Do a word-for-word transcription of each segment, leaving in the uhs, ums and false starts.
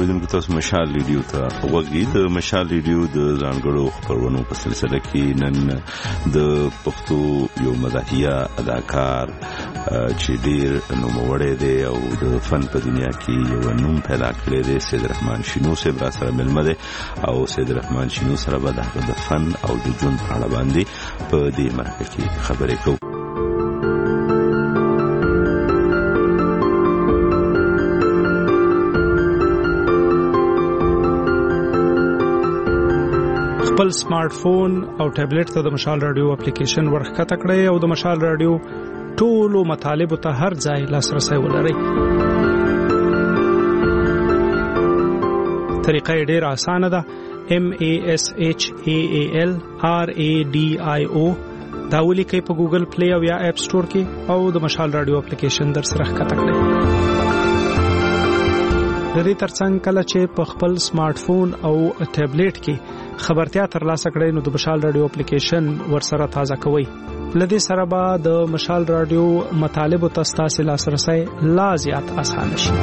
اوریدونکو تاسو مشال ریډیو ته وګورئ. د مشال ریډیو د ځانګړو خبرونو په سلسله کې نن د پښتو یو مزاحیه اداکار چې ډیر نوموړی دی او د فن په دنیا کې یو نوم پیدا کړی دی، سید رحمان شینو صاحب را سره ملمه دی او سید رحمان شینو سره به د فن او د ژوند په اړه باندې په دې مرکه کې خبرې کوو. خپل سمارټ فون او ټابلیټ ته د مشال رادیو اپلیکیشن ورخکته کړئ او د مشال رادیو ټولو مطالبو ته هر ځای لاسرسي ولرئ. طریقه یې ډېره اسانه ده. M A S H A A L R A D I O دا ولیکئ په ګوګل پلی او یا اپ سٹور کې او د مشال رادیو اپلیکیشن در سره ښکته کړئ. د دې ترڅنګ کله چې په خپل سمارټ فون او ټابلیټ کې خبرتیا ترلاسه کړئ نو د مشال رادیو اپلیکیشن ورسره تازه کوئ. لدې سره به د مشال رادیو مطالب او تاسو لاسرسي لا زیات آسان شي.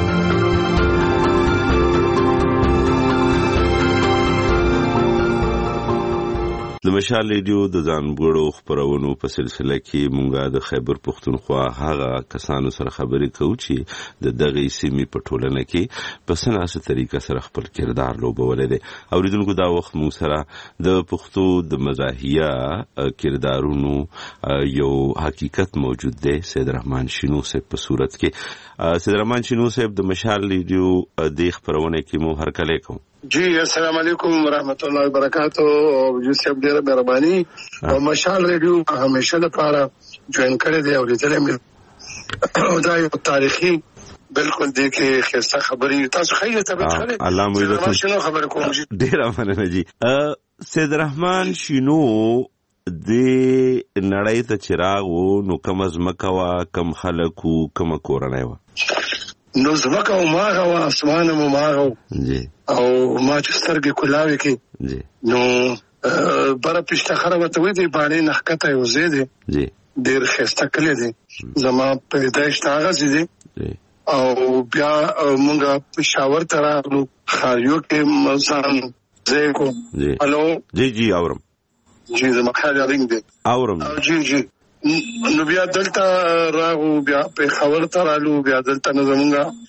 د مشال ریډیو د ځانګړو خبرونو په سلسله کې مونږه د خیبر پختونخوا هغه کسانو سره خبرې کوو چې د دغه سیمې په ټولنه کې په سناسه طریقه سره خپل کردار لوبولې دي. اوریدونکو دا وخت مونږ سره د پښتو د مزاحیه کردارونو یو حقیقت موجود دی. سید رحمان شینو صاحب په صورت کې سید رحمان شینو صاحب د مشال ریډیو د خبرونه کې مو هر کله کوم. جی السلام علیکم ورحمۃ اللہ وبرکاتہ. جو سب ډیره مهرباني او مشال ریډیو همیشه لپاره جوائن کړی دی او لیدلې مې او دا یو تاریخي بالکل دی کې خسته خبري تاسو خیره طبيعت خلک الله مو عزت شنو خبر کوم ډیره مننه جی. سید رحمان شینو د نړۍ ته چراغ وو نو کم از مکوا کم خلکو کم کورنۍ و نو زمکه او ماغه او اسمان مو ماغه جی او ما چې سترګې کولاوي کې جی نو بره پښته خرابه ته وې دی باندې نحکته یو زیاده جی ډیر خسته کړی دی زما پیدایش تاغه دي جی او بیا مونږه پېښور ته راغلو خاریو کې مزان زه کو جی الو جی جی اورم جی زما خاله رنګ دی اورم جی جی نو بیا دلته راغو بیا پېښور ته رالو بیا دلته زمونږه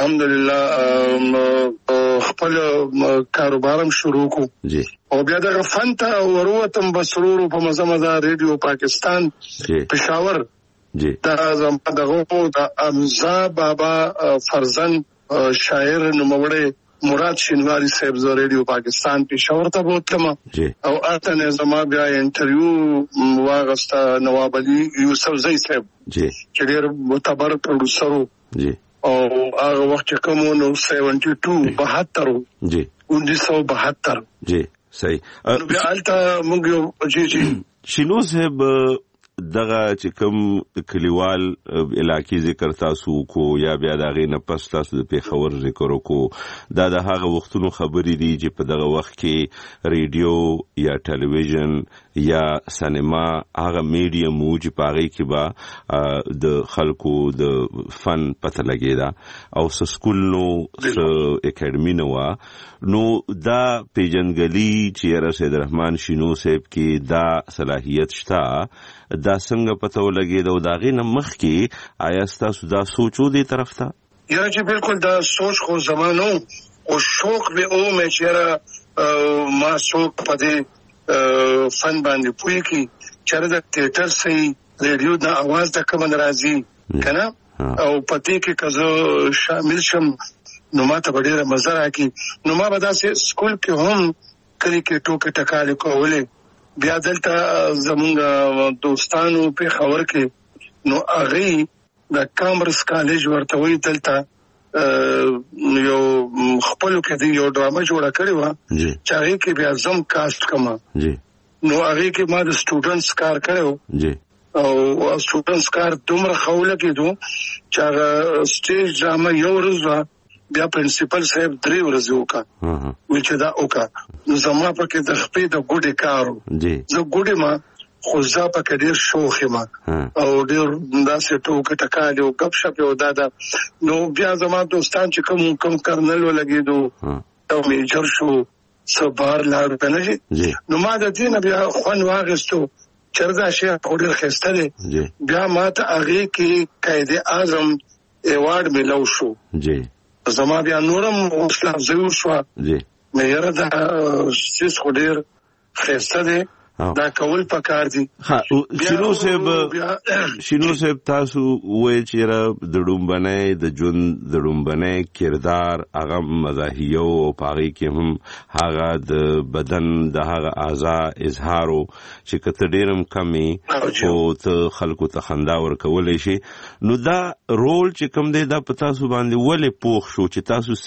الحمدلله خپل کاروبارم شروع کو جی او بیا دغه فن ته وروتم بسرور په مزه مزه ریډیو پاکستان پېښور جی دا زما دغه د امزا بابا فرزند شاعر نوموړی مراد شینواری صاحب ز ریډیو پاکستان پېښور ته بوتلم او اته زما بیا انټرویو واغستا نواب علي یوسف زئی صاحب جی چې ډېر معتبر پروډوسر جی او هغه وخت کوم نو بهتر بهتر جی انیس سو بہتر جی صحیح. بیا الته موږ جی جی شینو صاحب دغه چې کوم کلیوال علاقې ذکر تاسو کو یا بیا دغه نه پس تاسو د پیښور ذکر کو دا د هغه وختونو خبرې دي چې په دغه وخت کې ریډیو یا ټلویزیون یا سینما هغه میډیم وو چې پاره کې با د خلکو د فن پته لګیدا او سکول نو اکیډمي نو نو دا پیجنګلی چې رسید رحمان شینو صاحب کې دا صلاحیت شته دا څنګه پته ولګي دا داغه نه مخ کې آیا تاسو دا سوچو دی طرف ته یا چې بالکل دا سوچ خو زمانو او شوق به او مې چیرې ما شوق پدې فن باندې پوي کې چیرې د تیاتر سي ریډیو د आवाज د کوم ناراضي کنه او پدې کې کزو شامل شم نو ما ته ډېر مزه راکې نو ما به دا سکول کې هم کلی کې ټوکې ټکالې کولې بیا دلته زمونږ دوستانو په خبر کې نو هغه د کامرس کالج ورته وی دلته یو خپل کې دی یو ډرامه جوړه کړې و چې هغه کې بیا زم کاست کما جی نو هغه کې ما د سټوډنټس کار کړو جی او سټوډنټس کار دومره خوله کېدو چې هغه سټیج ډرامه یو ورځ بیا پرنسپل صاحب درې ورځې وکړه وچ دا وکړه نو زما په کې د خپې د ګوډې کارو جی زه ګوډې ما خو زه پکې ډېر شوق یم او ډېر داسې ټوکې ټکالې او ګپ شپ یې دا ده. نو بیا زما دوستان چې کوم کوم کرنل ولګېدو او میجر شو څه بار لاړو که نه شي، نو ما د دې نه بیا خوند واخیستو چې دا شی خو ډېر ښایسته دی. بیا ما ته هغې کې قائد اعظم ایوارډ میلاو شو. زما بیا نورم حوصله افزایي وشوه مې یاره دا څیز خو ډېر ښایسته دی، دا کول پکار دي. شینو صاحب شینو صاحب تاسو وایي چې را د ډومبنۍ د ژوند د ډومبنۍ کردار هغه مزاحیه او په هغې کې هم هغه د بدن د هغه اعضا اظهار و چې که ته ډېر هم کم یې خو ته خلکو ته خندا ورکولی شي. نو دا رول چې کوم دی دا په تاسو باندې ولې پوخ شو چې تاسو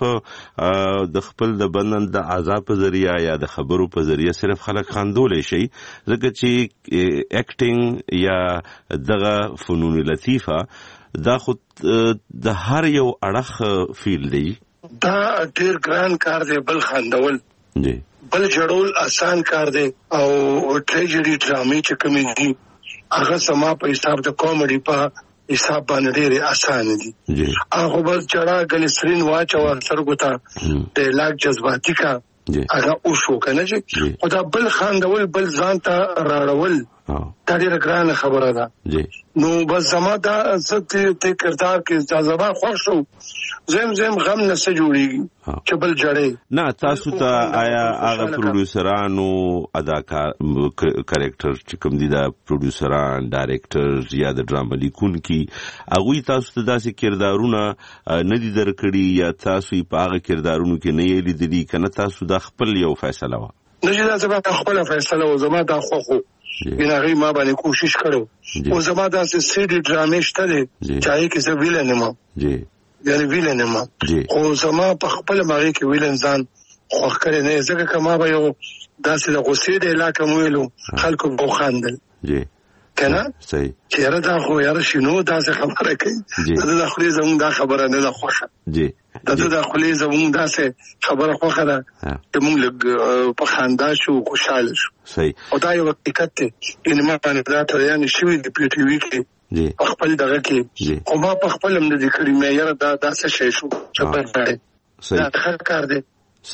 صرف د خپل د بدن د اعضا په ذریعه یا د خبرو په ذریعه صرف خلک خندولی شي، ځکه چې اکټینګ یا دغه فنون لطیفه دا خود د هر یو اړخ فیل دی. دا ډېر ګران کار دی، بل خندول بل جوړول آسان کار دی. او ټریجډي ډرامې چې کومې دي هغه زما په حساب د کامیډي په حساب باندې ډېرې اسانه دي. هغه بس جړه ګلیسرین واچوه سترګو ته ډایلاګ جذباتي کا هغه وشو که نه چې خو دا بل خاندول بل ځان ته راړول دا ډېره ګرانه خبره ده. نو بس زما دا زه ته کردار کې دا زما خوښ شو، زم زم غم نه څه جوړېږي چې بل جړې نه. تاسو ته آیا هغه پروډیوسرانو اداکار کریکټر چې کوم دي دا پروډیوسران ډایرکټر یا د ډرامه لیکونکي هغوی تاسو ته داسې کردارونه نه دي درکړي یا تاسو یې په هغه کردارونو کې نه یې لیدلي که نه تاسو دا خپل یو فیصله وه؟ نه چې دا زما خپله فیصله وه، زما دا خوښ و بین هغې ما باندې کوشش کړی و. زما داسې سیډي ډرامې شته دی چې هغې کې زه ویلن یم یعنې ویلن یم، خو زما په خپله هغې کې ویلن ځان خوښ کړی نه یې، ځکه که ما به یو داسې د غوسې ډایلاګ هم ویلو خلکو به وخاندل که نه چې یاره دا خو یاره شینو داسې خبره کوي، د ده د خولې زمونږ دا خبره نه ده خوښه، د ده د خولې زمونږ داسې خبره خوښه ده چې مونږ لږ په خندا شو خوشحاله شو. او دا یو حقیقت دی، یعنې ما باندې دا تریانې شوي دي په ټي وي کې په خپل دغه کې، خو ما په خپل هم نه دي کړي مې یاره دا داسې شی شو چې بل دی دا ښه کار دی.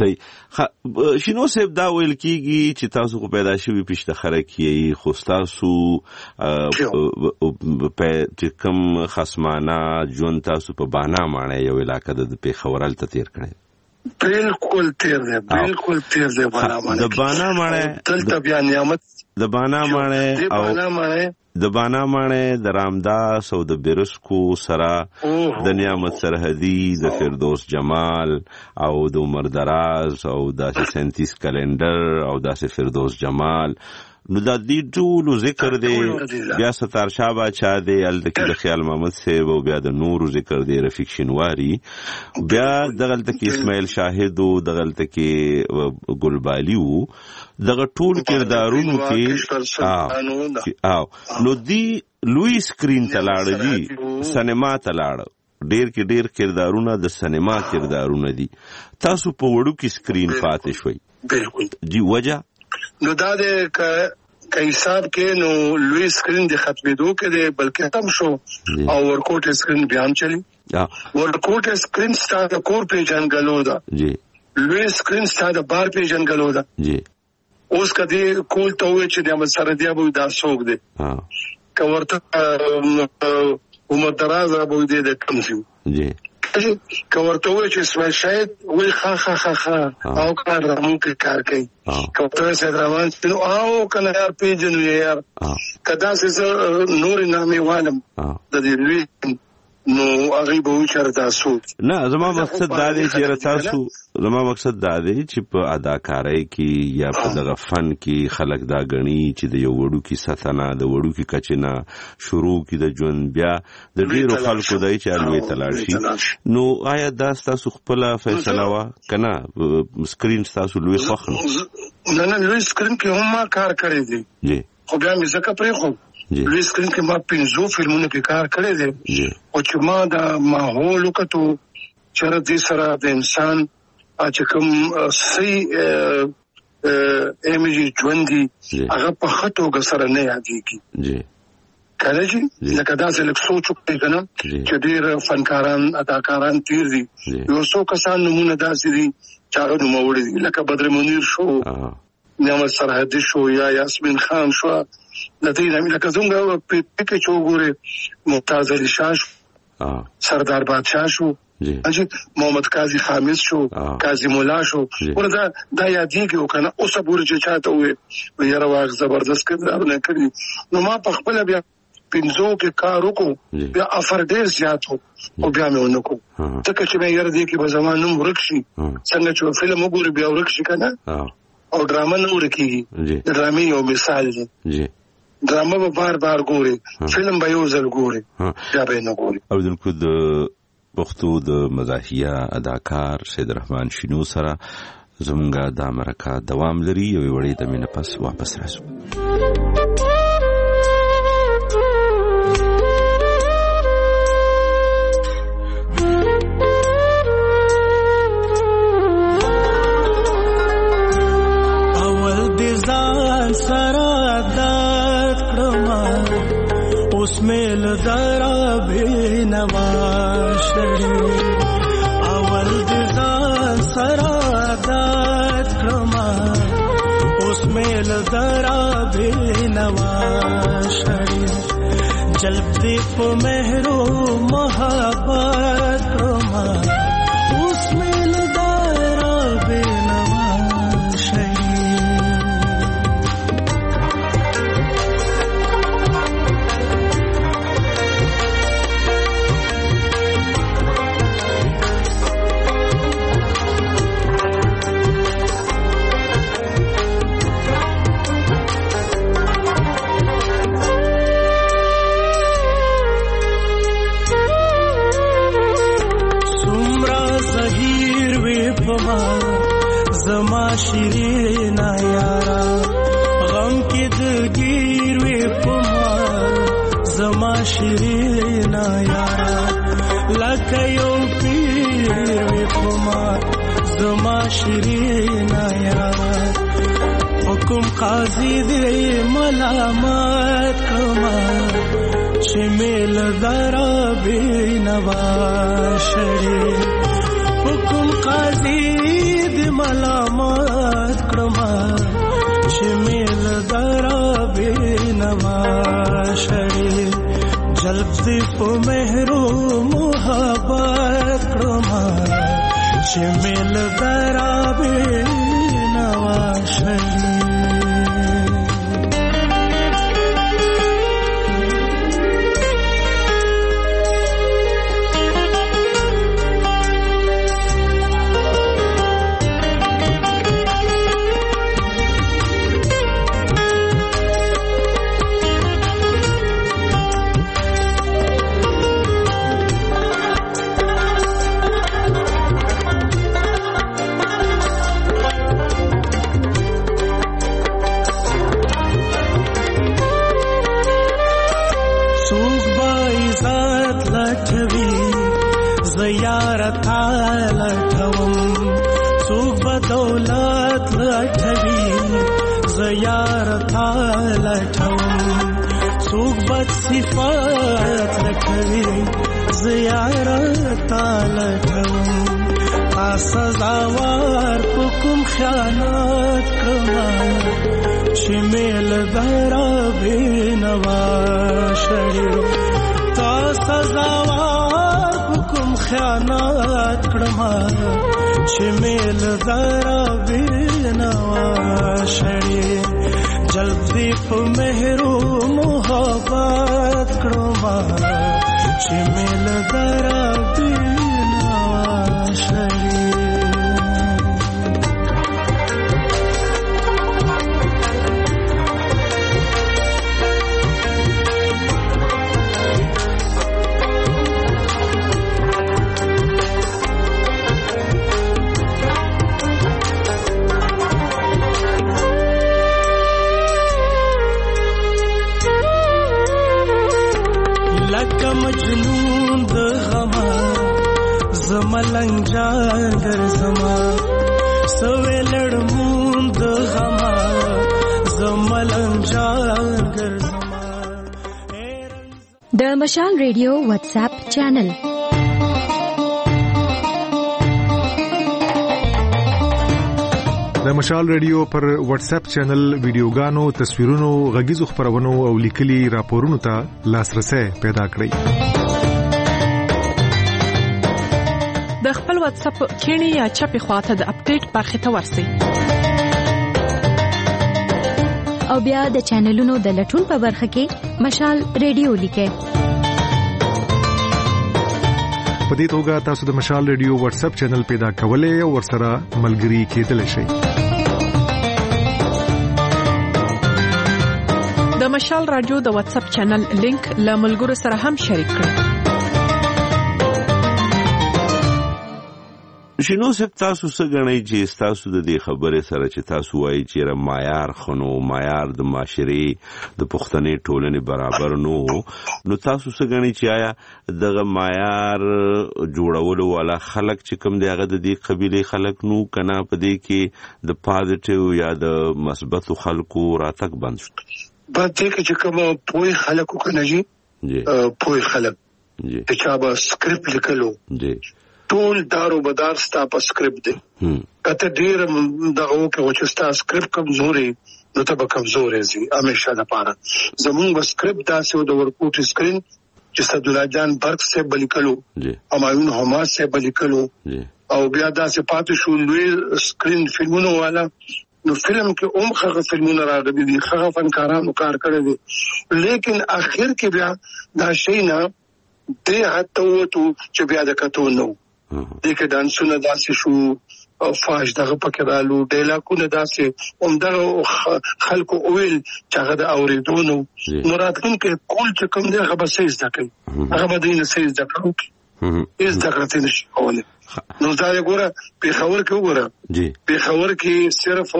صحیح. شینو صاحب دا ویل کیږي چې تاسو خو پیدا شوي پیشتخره کې خو ستاسو چې کوم خصمانه ژوند تاسو په بانا ماڼۍ یو علاقه د پېښور هلته تېر کړی؟ بالکل تېر دی، بالکل تېر دی بانا ماڼۍ. د بانا ماڼۍ دلته بیا نعمت د بانا ماڼۍ او د بانا ماڼۍ د رامداس او د بیرسکو سره د نعمت سرحدي د فردوس جمال او د عمر دراز او داسې سینتیس کلندر او داسې فردوس جمال، نو دا دې ټولو ذکر دی. بیا ستار شاه باچا دی هلته کې د خیال محمد صاحب او بیا د نورو ذکر دی رفیق شینواري، بیا دغلته کې اسماعیل شاهد و، دغلته کې ګلبالي و، دغه ټول کردارونو کې نو دی لوی سکرین ته لاړه دي، سینما ته لاړه، ډېر کې ډېر کردارونه د سینما کردارونه دي. تاسو په وړوکي سکرین پاتې شوئ. بالکل جی وجه نو دا دی که حساب کې نو لوی سکرین د ختمېدو کې دی بلکې کم شو او ورکوټ سکرین بیا هم چلی. ورکوټ سکرین ستا د کور پیژنګلو ده، لوی سکرین ستا د بار پیژنګلو ده. اوس که دې کول ته ووایي چې د احمد سرحدي به دا څوک دی، که ورته عمر دراز به وایي دی د کوم ځای، که ورته ووایي چې اسماعیل شاهد وایي ښه ښه ښه ښه او کار رامون کې کار کوي، که ورته وایي سید رحمان سپین او که نه یار پېژنو یې یار، که داسې زه نورې نامې والم د دې لوی نو هغې به وایي چې دا څوک. نه زما مقصد دا دی چې تاسو زما مقصد دا دی چې په اداکارۍ کې یا په دغه فن کې خلک دا ګڼي چې د یو وړوکي سطح نه د وړوکي کچې نه شروع کړي د ژوند، بیا د ډېرو خلکو دی چې لوی ته لاړ شي. نو آیا دا ستاسو خپله فیصله وه که نه سکرین ستاسو لوی خوښ نه؟ نه نه لوی سکرین کې هم ما کار کړی دی، خو بیا مې ځکه پرېښود. لوی سکرین کې ما پنځو فلمونو کې کار کړی دی، او چې ما د ماحول وکتو چې دې سره د انسان چې کوم صحیح ایم جی ژوندۍ هغه په خطو سره نه یادېږي جی کله چې لکه دا څه لک سوچ وکړي کنه چې ډېر فنکاران اداکاران تیر دي یو څو کسان نمونه داسې دي چې هغه نوموړي دي لکه بدر منیر شو نعمت سرحدي شو یا یاسمین خان شو د دې نه لکه څنګه په پکې چې وګوره ممتاز علي شاه شو سردار بادشاہ شو اجي محمد قاضي خامس شو قاضي مولا شو وردا دا یادېږي کنه اوس پورې چې چاته وي یاره واغ زبردست کړه نه کړی نو ما په خپل بیا پینځو کې کار وکړو بیا افر ډېر زیات وو او بیا مې ونکو ځکه چې مې یاره دې کې به زمانه ورکشي څنګه چې فلم وګوري بیا ورکشي کنه او ډرامه نه ورکیږي ډرامې یو مثال دی ډرامه به بار بار ګوري فلم به یو ځل ګوري بیا به نه ګوري او دلته د پښتو د مزاحیه اداکار سید رحمان شینو سره زمونږه د امریکا دوام لري یو وړي د مینه پس واپس راځو اسمیل ذرا بینواشری اول دزان سرادات کرما اسمیل ذرا بینواشری جلب دیپ مہرو محبت کرما اسمیل ذرا بینواشری زما شیرینا یارا غم کې دلګیر وې پما زما شیرینا یارا لکه یو پیر وې پما زما شیرینا یارا حکم قاضي دې ملامت کما چې مل درا بینوا شری حکم قاضي ملامت کرما شمیل درا بینوا شری جلب دی په مهرو محبت کرما شمیل درا بینوا شری دولت لټوي زیارت لټوم څوک بد صفات لټوي زیارت لټوم تا سزاوار کوم خیانت کما شمیل درا بینوا شری تا سزاوار کوم خیانت کما شمیل درا بینوا شری جلب دی په مهرو محبت کرما شمیل درا بینوا شری مجنون د غما زملنګ جاګر زما سوې لړمون د د مشال ریډیو واتس اپ چینل. د مشال ریډیو پر واتس اپ چینل ویډیوګانو، تصویرونو، غږیزو خبرونو او لیکلي راپورونو ته لاسرسي پیدا کړئ. د خپل واتس اپ کینی یا چپی خواته د اپډیټ برخه ته ورسئ او بیا د چینلونو د لټون په برخه کې مشال ریډیو لیکئ. په دې توګه تاسو د مشال ریډیو واتس اپ چینل پیدا کولای او ورسره ملګري کېدلی شئ. د مشال رادیو د واتس اپ چینل لینک له ملګرو سره هم شریک کړئ. شنو سب تاسو څنګه نه چې تاسو د دې خبره سره چې تاسو وایي چې را معیار خنو معیار د معاشري د پښتنې ټولنې برابر نو نو تاسو څنګه نه چې آیا دغه معیار جوړولو والا خلک چې کوم دی هغه د دې قبيله خلک نو کنا په دې کې د پازیټیو یا د مثبت خلکو راتګ بند شو. بعد دې کې چې کوم پوي خلکو کنه جی پوي خلک جی چې با سکرپټ لیکلو جی ټول دارو بدار ستا په سکرپټ دی. کته ډیر دغه کې و چې ستا سکرپټ کمزوري نو ته به کمزورې زی همیشه لپاره زمون په سکرپټ داسې د ورکوټ سکرین چې صدالله جان برق سے بلیکلو همایون حماس سے بلیکلو او بیا داسې پاتې شو لوی سکرین فلمونو والا نو فلم کې اوم خغه فلمونه راغلي دي خغه فنکارانو کار کړی دي لیکن اخر کې بیا دا شی نه دې حتی وته چې بیا د کتو نو دغه دانسونه داسې شو او فاش دغه پکې رالو ډیلاکونه داسې اومدغه خلکو اویل چې هغه د اوریدونو مراتب کې کول چې کوم دی هغه به سیز دکې هغه به دینه سیز دکې ایز دکې نشي کولای. نو دا یګوره په خبر کې وګوره جی په خبر کې صرف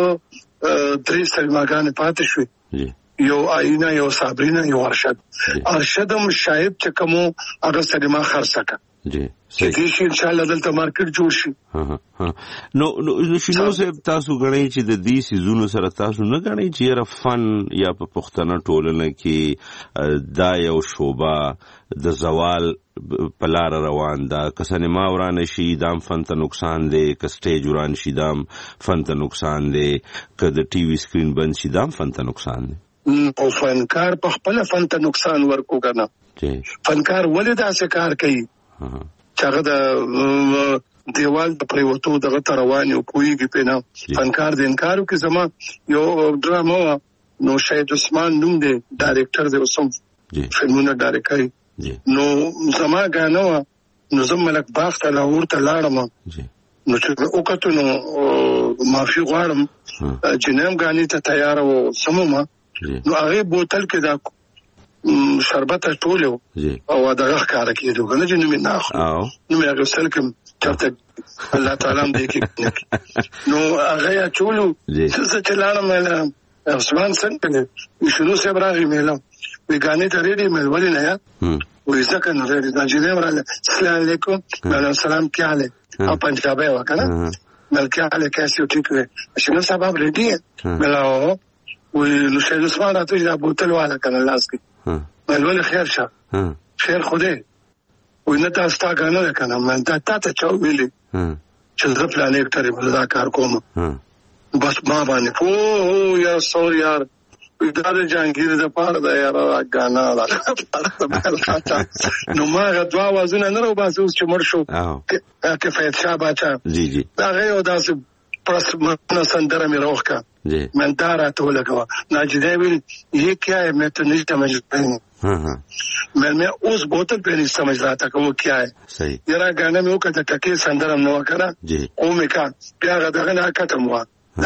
درې سلماګان پاتې شوې یو آینا یو صابرینا یو ارشد ارشدم شاید چې کومو هغه سلمہ خرڅه جی صحیح شي ان شاء الله دلته مارکیټ جوړ شي. ها نو نو شنو سه تاسو غړی چې د دې سيزونو سره تاسو نه غړی چې را فن یا په پښتنه ټولنه کې دا یو شوبه د زوال پلار روان دا کسانه ما ورانه شي دام فن ته نقصان دی ک سټیج وران شي دام فن ته نقصان دی ک د ټي وي سکرین بند شي دام فن ته نقصان دی. او فنکار په خپل فن ته نقصان ورکو کنه جی فنکار ولې دا څه کار کوي چې هغه د دیوال د پریوتو دغه تروان او کویږي پېنه فنکار د انکارو کې زما یو ډراما نو شهید عثمان نوم دی ډایرکټر دی اوسم فلمونه ډایرکټ کوي نو زما غانو نو زم ملک باغ ته لاور ته لاړم نو چې وکړو نو معافي غواړم جنم غاني ته تیار و سموما نو هغه بوتل کې دا شربت ټولو او دغه ښکار کېدو کنه چې نو نه اخلو نو مې هغه سلکم چرته الله تعالی دې کې نو هغه چولو څه چې لاړم مې عثمان څنګه شروع سره راغی مې وی غانې ته ریډي مې ولې نه یا وې ځکه نو ریډي دا چې دې وراله السلام علیکم وعلیکم السلام کیا حال ہے او پنجابی وکنه مې کیا حال ہے کیسے ہو ٹھیک ہے شنو صاحب ریډي ہے مې لاو وی نو شهید عثمان راته دا بوتل والا کنه لاس کې مې خیر شه خیر خوده وینه تاسو تا غنه کنه من تا ته چاو ویلي چې زه پلان یې کړی بل دا کار کوم بس ما باندې او یا سور یار دا د جانگیر د پاره دا یار غانا دا نو ما غوا وازونه نه رو باسو چې مړ شو کې فیض شاه باچا جی جی دا غو داسې پرس منا سندره مې روخه جی من دارا ته لګوا ناجده ویل یہ کیا ہے میں تو نہیں سمجھ پائی میں میں اس بوتل پہ نہیں سمجھ رہا تھا کہ وہ کیا ہے صحیح یرا گانا میں وہ کہتا ٹکے سندر نو کرا جی او میں کا بیا غدا نه ختم وا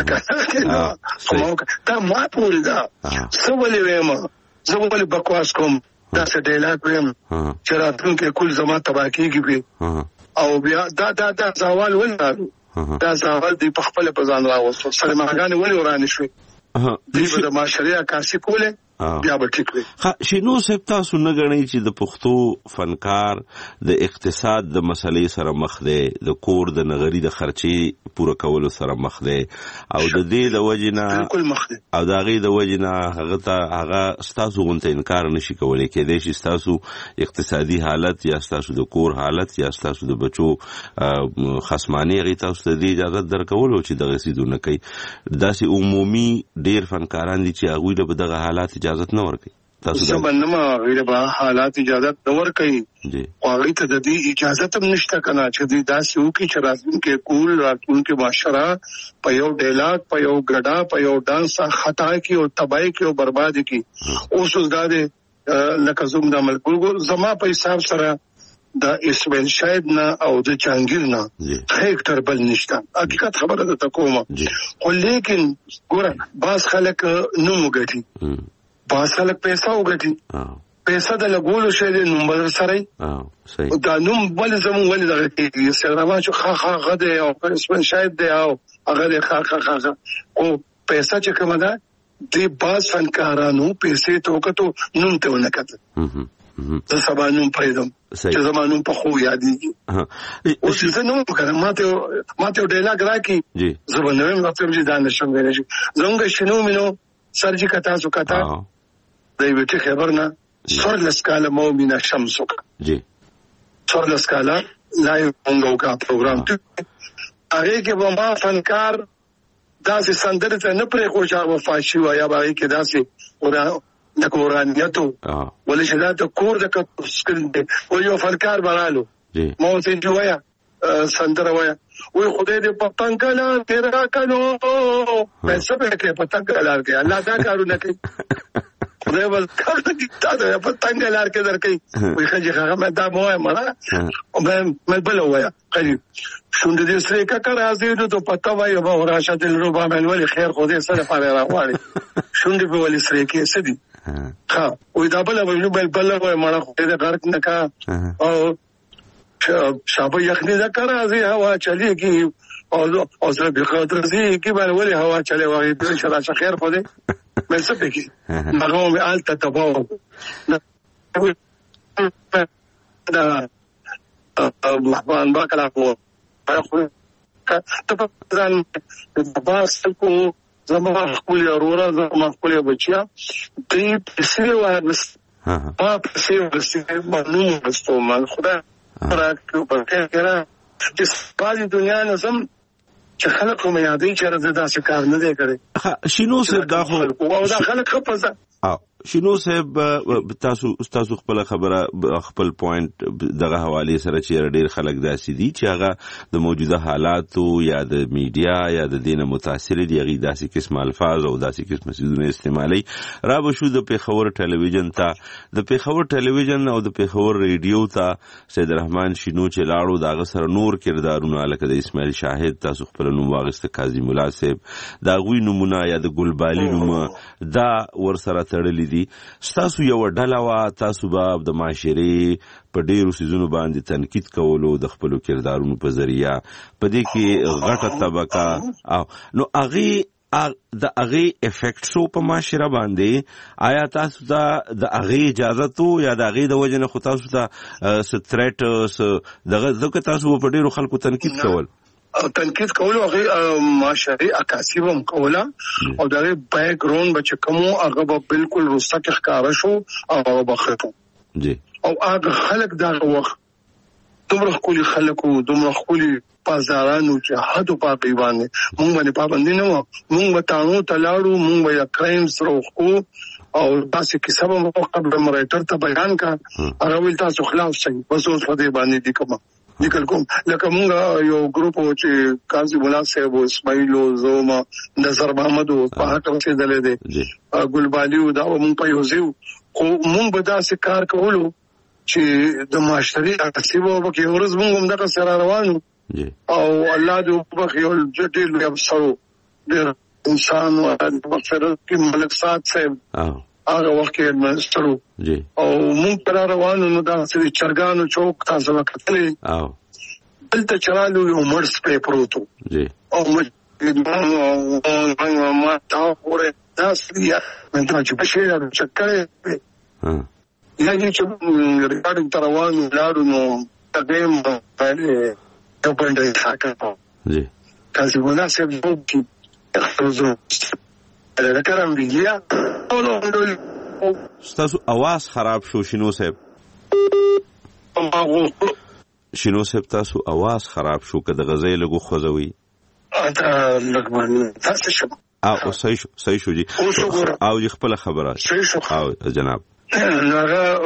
دا ما پوری دا سوالي وېما زوالي بکواس کوم دا څه ډایلاګ وېم چې راتلون کې کل زما تباکیږي او بیا دا دا دا سوال ولر دا سوال دی په خپل په ځان راوستو سره ماګانې ولې ورانه شوې دی په معاشري عکاسي کوله بیا به ټیک وي. شینو صاحب تاسو نه غنئ چې د پښتو فنکار د اقتصاد د مسلې سره مخ دی, د کور د نغري د خرچې پوره کولو سره مخ دی او د دې د وجنه بالکل مخ دی او د هغې د وجنه هغه ته هغه ستاسو غونته انکار نشي کولی, کېدای شي ستاسو اقتصادي حالت یا ستاسو د کور حالت یا ستاسو د بچو خصماني هغې تاسو ته د اجازت درکولو چې دغه څیزونه کوي. داسې عمومي ډېر فنکاران دي چې هغوی له به دغه حالات اجازت نه ورکوي. تاسو زه بنما غیر به حالات اجازت نه ورکوي او هغې ته د دې اجازت هم نشته که نه چې دوی داسې وکړي چې راتلونکي کول راتلونکي معاشره په یو ډیلاګ په یو ګډا په یو ډانس خطا کړي او تباهي کړي او برباد کړي. اوس اوس دا دی لکه زموږ د ملګرو زما په حساب سره د اسماعیل شاهد نه او د جهانګیر نه هیکټر بل نشته. حقیقت خبره ده ته کومه, خو لیکن ګوره بعض خلک نوم وګټي, بعض خلک پیسه وګټي, پیسه د لګولو شی دی نوم بدل سره دا نوم ولې زموږ ولې دغه کېږي سلرما چې خا خا غه دی او اسماعیل شاهد دی او هغه دی خا خا خا او پیسه چې کومه ده دی بعض فنکارانو پیسې ته وکړو نوم ته ونه کتل. زه سبا نوم پرېږدم چې زما نوم په خو یادېږي. اوس زه نه وم که نه ما ته یو ډایلاګ راکړي زه به نه ویم راته چې دا نشم ویلی شي. زمونږ شنو مینو سر چې که تاسو کته د یوې ټي خبر نه څوارلس کاله ما ومینه شمس وکړه, څوارلس کاله لایو مونږ وکړه پروګرام هغې کې به ما فنکار داسې سندرې ته نه پرېښود چې هغه به فاشي وه یا به هغې کې داسې لکه ورانیتو ولې چې دا د کور د کسکل دی و یو فنکار به رالو ما ورته چې وایه سندره وایه وایي خدای دې په تنګه لار کې راکړو مې څه به کړې په تنګه لار کې الله دا کارونه کوي خدای به کار کوي تا ته په تنګه لار کې درکوي. وایي ښځې هغه مې دا مه وایم مړه مې بله ووایه ښځې شونډې دې سرې ککه راځي نو ته پته وایي به راشه دلربا مې ولې خیر خو دې څه لپاره راغواړې شونډې به ولې سرې کې څه دي ها وایي دا بله وایي نو بله وایي مړه خدای دې غرق نه کا او شابه یخني ده که راځي هوا چلېږي او زړه بېخاطره ځېږي باندې ولې هوا چلې وایي چې راشه خیر خو دی مې څه پکې هغه مې هلته تباه محبان با کلا کو ته په ځان په خلکو زما خپلې وروره زما خپلې بچیا دوی پیسې واخیستې ما پیسې واخیستې ما نوم واخیستو ما خدای راکړو په کېره چې بعضې دنیا نه ځم چې خلک خو مې یادوي چې زه داسې کار نه دی کړی. شینو صاحب دا خو او دا خلک ښه په شینو صاحب تاسو تاسو خپل خبره خپل پوینټ دغه حواله سره چې ډېر خلک داسې دي چې هغه د موجوده حالاتو یا د میډیا یا د دینه متاثر دي هغه داسې قسم الفاظ او داسې قسم څیزونه استعمالي. را به شو د پیښور ټلویزیون ته د پیښور ټلویزیون او د پیښور ریډیو ته سید رحمان شینو چې لاړو داغه سره نور کردارونه لکه د اسماعیل شاهد تاسو خپل نوم واغسته کاظم الله صاحب دا غوي نمونه یا د ګلبالي نومه دا ور سره تړلې ستاسو یو ډله وه تاسو به د معاشرې په ډېرو څیزونو باندې تنقید کولو د خپلو کردارونو په ذریعه په دې کې غټه طبقه نو هغې د هغې افیکټ شو په معاشره باندې آیا تاسو ته د هغې اجازت و یا د هغې د وجې نه خو تاسو ته څه تھریټ دغه ځکه تاسو په ډېرو خلکو تنقید کول تنقید کولو هغه معاشري عکاسي به هم کوله او د هغې بیک ګراونډ به چې کوم و هغه به بالکل وروسته کې ښکاره شو او هغه به ختم او هغه خلک دغه وخت دومره ښکلي خلک وو دومره ښکلي پاسداران وو چې حد په هغې باندې مونږ باندې پابندي نه وه مونږ به تاڼو ته لاړو مونږ به یا کرایمز روښکو او داسې کیسه به مو قبل مرایټر ته بیان کړه هغه ویل تاسو خلاف شئ بس اوس په دې باندې لیکم لیکل کوم لکه مونږ یو ګروپ و چې کاظم الله صاحب و اسماعیل و زوما نظر محمد و په هټه رسېدلی دی ګلبالي و دا به مونږ په یو ځای خو مونږ به داسې کار کولو چې د معاشري عکاسي به وکړي یو ورځ مونږ هم دغسې را روان او الله دې وبخښي یو ډېر لوی افسر و ډېر انسان و مغفرت کې ملک سعد صاحب هغه وخت کې ایڈمنسټر و او مونږ پر روانو نو داسې د چرګانو چوک تاسو به کتلی دلته چې رالو یو مړ سپی پروت و او ما تا پورې دا سړي من ته چې په شی را چکړې یا چې ریکارډینګ تر روانو لاړو نو تګم په ته باندې حاکم جی کله ولا سه یو کی خروزو دا کارم ویلیا ستاسو आवाज خراب شو شینو صاحب شینو صاحب تاسو आवाज خراب شو که د غزې لګو خوځوي اته لګمان تاسو شو او صحیح شو صحیح شو جی او جی خپل خبره او جناب هغه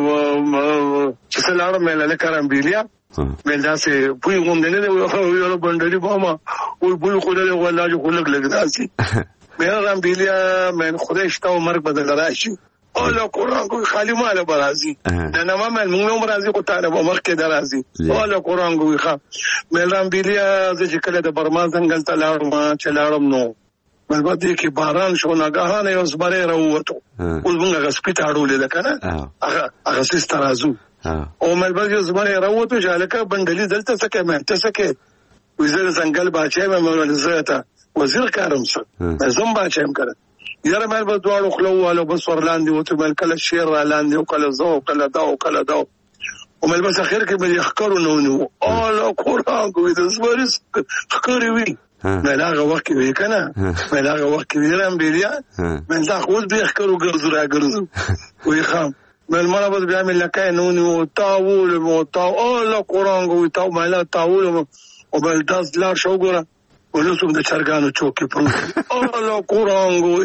چې څلاره مې له کارم ویلیا مې دا سه پوی غوم نه نه یو باندې بابا او پوی خو له ولا جو خلک لګ داسي مې رام ویلیا مې خدای شته مرګ بدل راشي او له قران کو خالی مال برازي نه نه ما موږ نو برازي کو تعالی عمر کې درازي او له قران کو ښه مې رام ویلیا چې کله د برما څنګه ته لاړم چې لاړم نو مې باندې کې باران شو ناګهانه یو زبره راووتو اوس موږ غسپې تاړولې ده کنه هغه هغه سیس ترازو او مې باندې زبره راووتو چې الکه بندلې دلته څه کې مې ته څه کې وزیر څنګه باچې مې مولوی زړه وزیر کارم څه زم باچې مې کړ یاره مې په دواړو خلوالو بس ورلاندې وته مې کله شیر را لاندې او کله زو کله دا او کله دا او مې بس اخر کې مې خکرو نو نو او لا قران کو دې زبرس خکري وی مې لاغه وخت وی کنه مې لاغه وخت ویرم بیا مې دا خو دې خکرو ګرځو را ګرځو وی خام مې مړه بس بیا مې لکه نو نو تاول مو تا او لا قران کو تا مې لا تاول او بل داس لا شو ګره ولوسم د چرګانو چوکي پروت او لا قران کو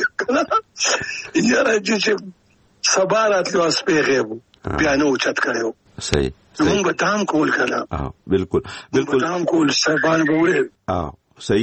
یاره چې سبارات له اسپېغه بیا نو چت کړو صحیح موږ به تام کول کړه اه بالکل بالکل تام کول سبان به وره اه صحیح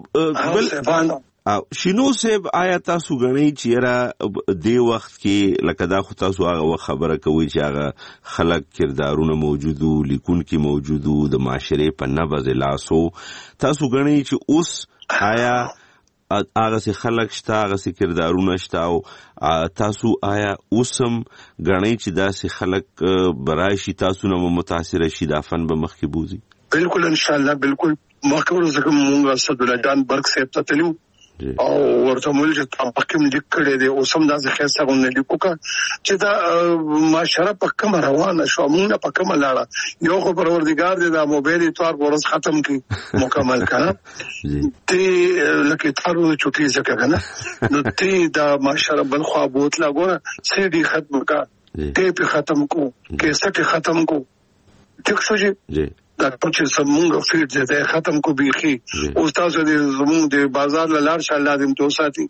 بل شینو صاحب آیا تاسو غنی چیرې د وخت کې لکه دا خو تاسو هغه خبره کوي چې هغه خلک کردارونه موجودو لیکون کې موجودو د معاشره په نبض لاسو تاسو غنی چې اوس آیا هغه سي خلک شته هغه سي کردارونه شته او تاسو آیا اوسم غنی چې دا سي خلک برایشي تاسو نه متاثر شي دا فن به مخ کې بوزي بالکل ان شاء الله بالکل مخکې زکه مونږ اسد الله جان برک صاحب ته تلو او ورته مول چې په کوم لیک کړي دي او سم داسې خاصه غونډه لیکو کا چې دا معاشره په کوم روانه شو مونږ په کوم لاړه یو خو پروردګار دې دا موبایل تور ورځ ختم کی مکمل کړه تی لکه تارو چټي ځکه کنه نو تی دا معاشره بل خو بوت لا ګوره سې دې ختم کا تی په ختم کو کیسه کې ختم کو ټیک شو جی دا چې سمونګ فیډ دې ختم کو بيخي استاد دې زموږ د بازار لار شال لازم تو ساتي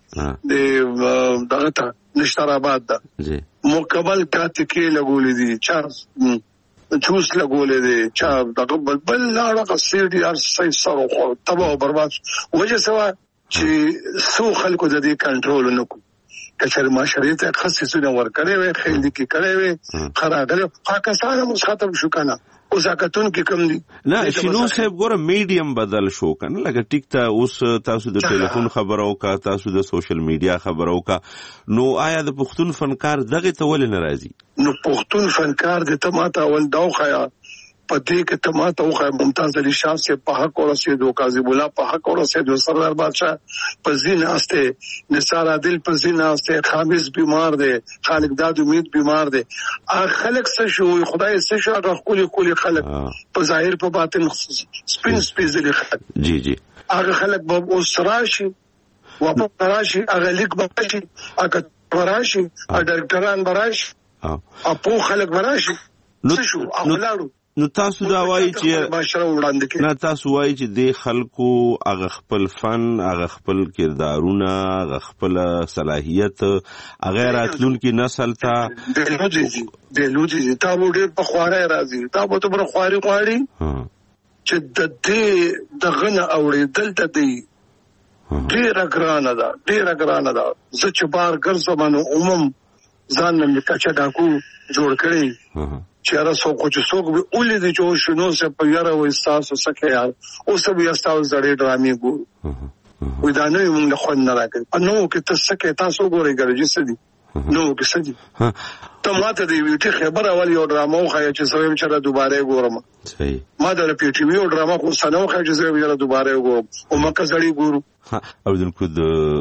د دغه ته نشتر آباد دا مکمل کاته کې لګولې دي چا چوس لګولې دي چا دغه بل بل لاړه قصې دي هر څه سره خو تباہ او برباد وجه سوا چې سو خلکو د دې کنټرول نکو کچر معاشري ته خصيصونه ور کړې وي خېل دي کې کړې وي خراغله پاکستان هم ختم شو کنه اوس اکتون کې کم دي نه شنو صاحب ګوره میډیم بدل شو کنه لکه ټیک ته اوس تاسو د ټلیفون خبرو کا تاسو د سوشل میډیا خبرو کا نو آیا د پښتون فنکار دغه ته ول ناراضي نو پښتون فنکار د تماته ول دوخیا پدې کې تماته او ممتاز علي شاه سے په حق اور سیدو قاضی بولا په حق اور سیدو سردار بادشاہ پزین استه نثار عادل پزین استه خامس بیمار دي خالق داد امید بیمار دي خلک څه شو خدای څه شو هغه خولي خولي خلک په ظاهر په باطن سپین سپیزلي خلک جی جی هغه خلک به اوس راشي و په راشي هغه لیک به راشي هغه راشي ډاکټران براشي اپو خلک براشي څه شو اولادو نو تاسو دا وایي چې نه تاسو وایي چې د خلکو هغه خپل فن هغه خپل کردارونه هغه خپل صلاحیت هغه راتلونکي نسل ته د لوجي د لوجي تا وړي په خواره راځي تا به تبر خواري غواړي چې د دې دغه اوري دلته دی ډیر ګرانه ده ډیر ګرانه ده زه چې بار ګرځم نو عموم ځان مې کچا ډاکو جوړ کړی چیرې څوک چې څوک به اولې دي چې شنو سه په یاره و احساس وسکه یار اوس به تاسو زړې ډرامې ګورو وې دا نه موږ خو نه راکړ نو کې تاسو سکه تاسو ګورئ ګرځي سدي نو کې سدي ته ماته دی ویټي خبر اول یو ډرامه خو چې زویم چې دوباره ګورم صحیح ما د پی ټی وی ډرامه خو سنو خو چې زویم چې دوباره ګورم او مکه زړې ګورو او دن کو د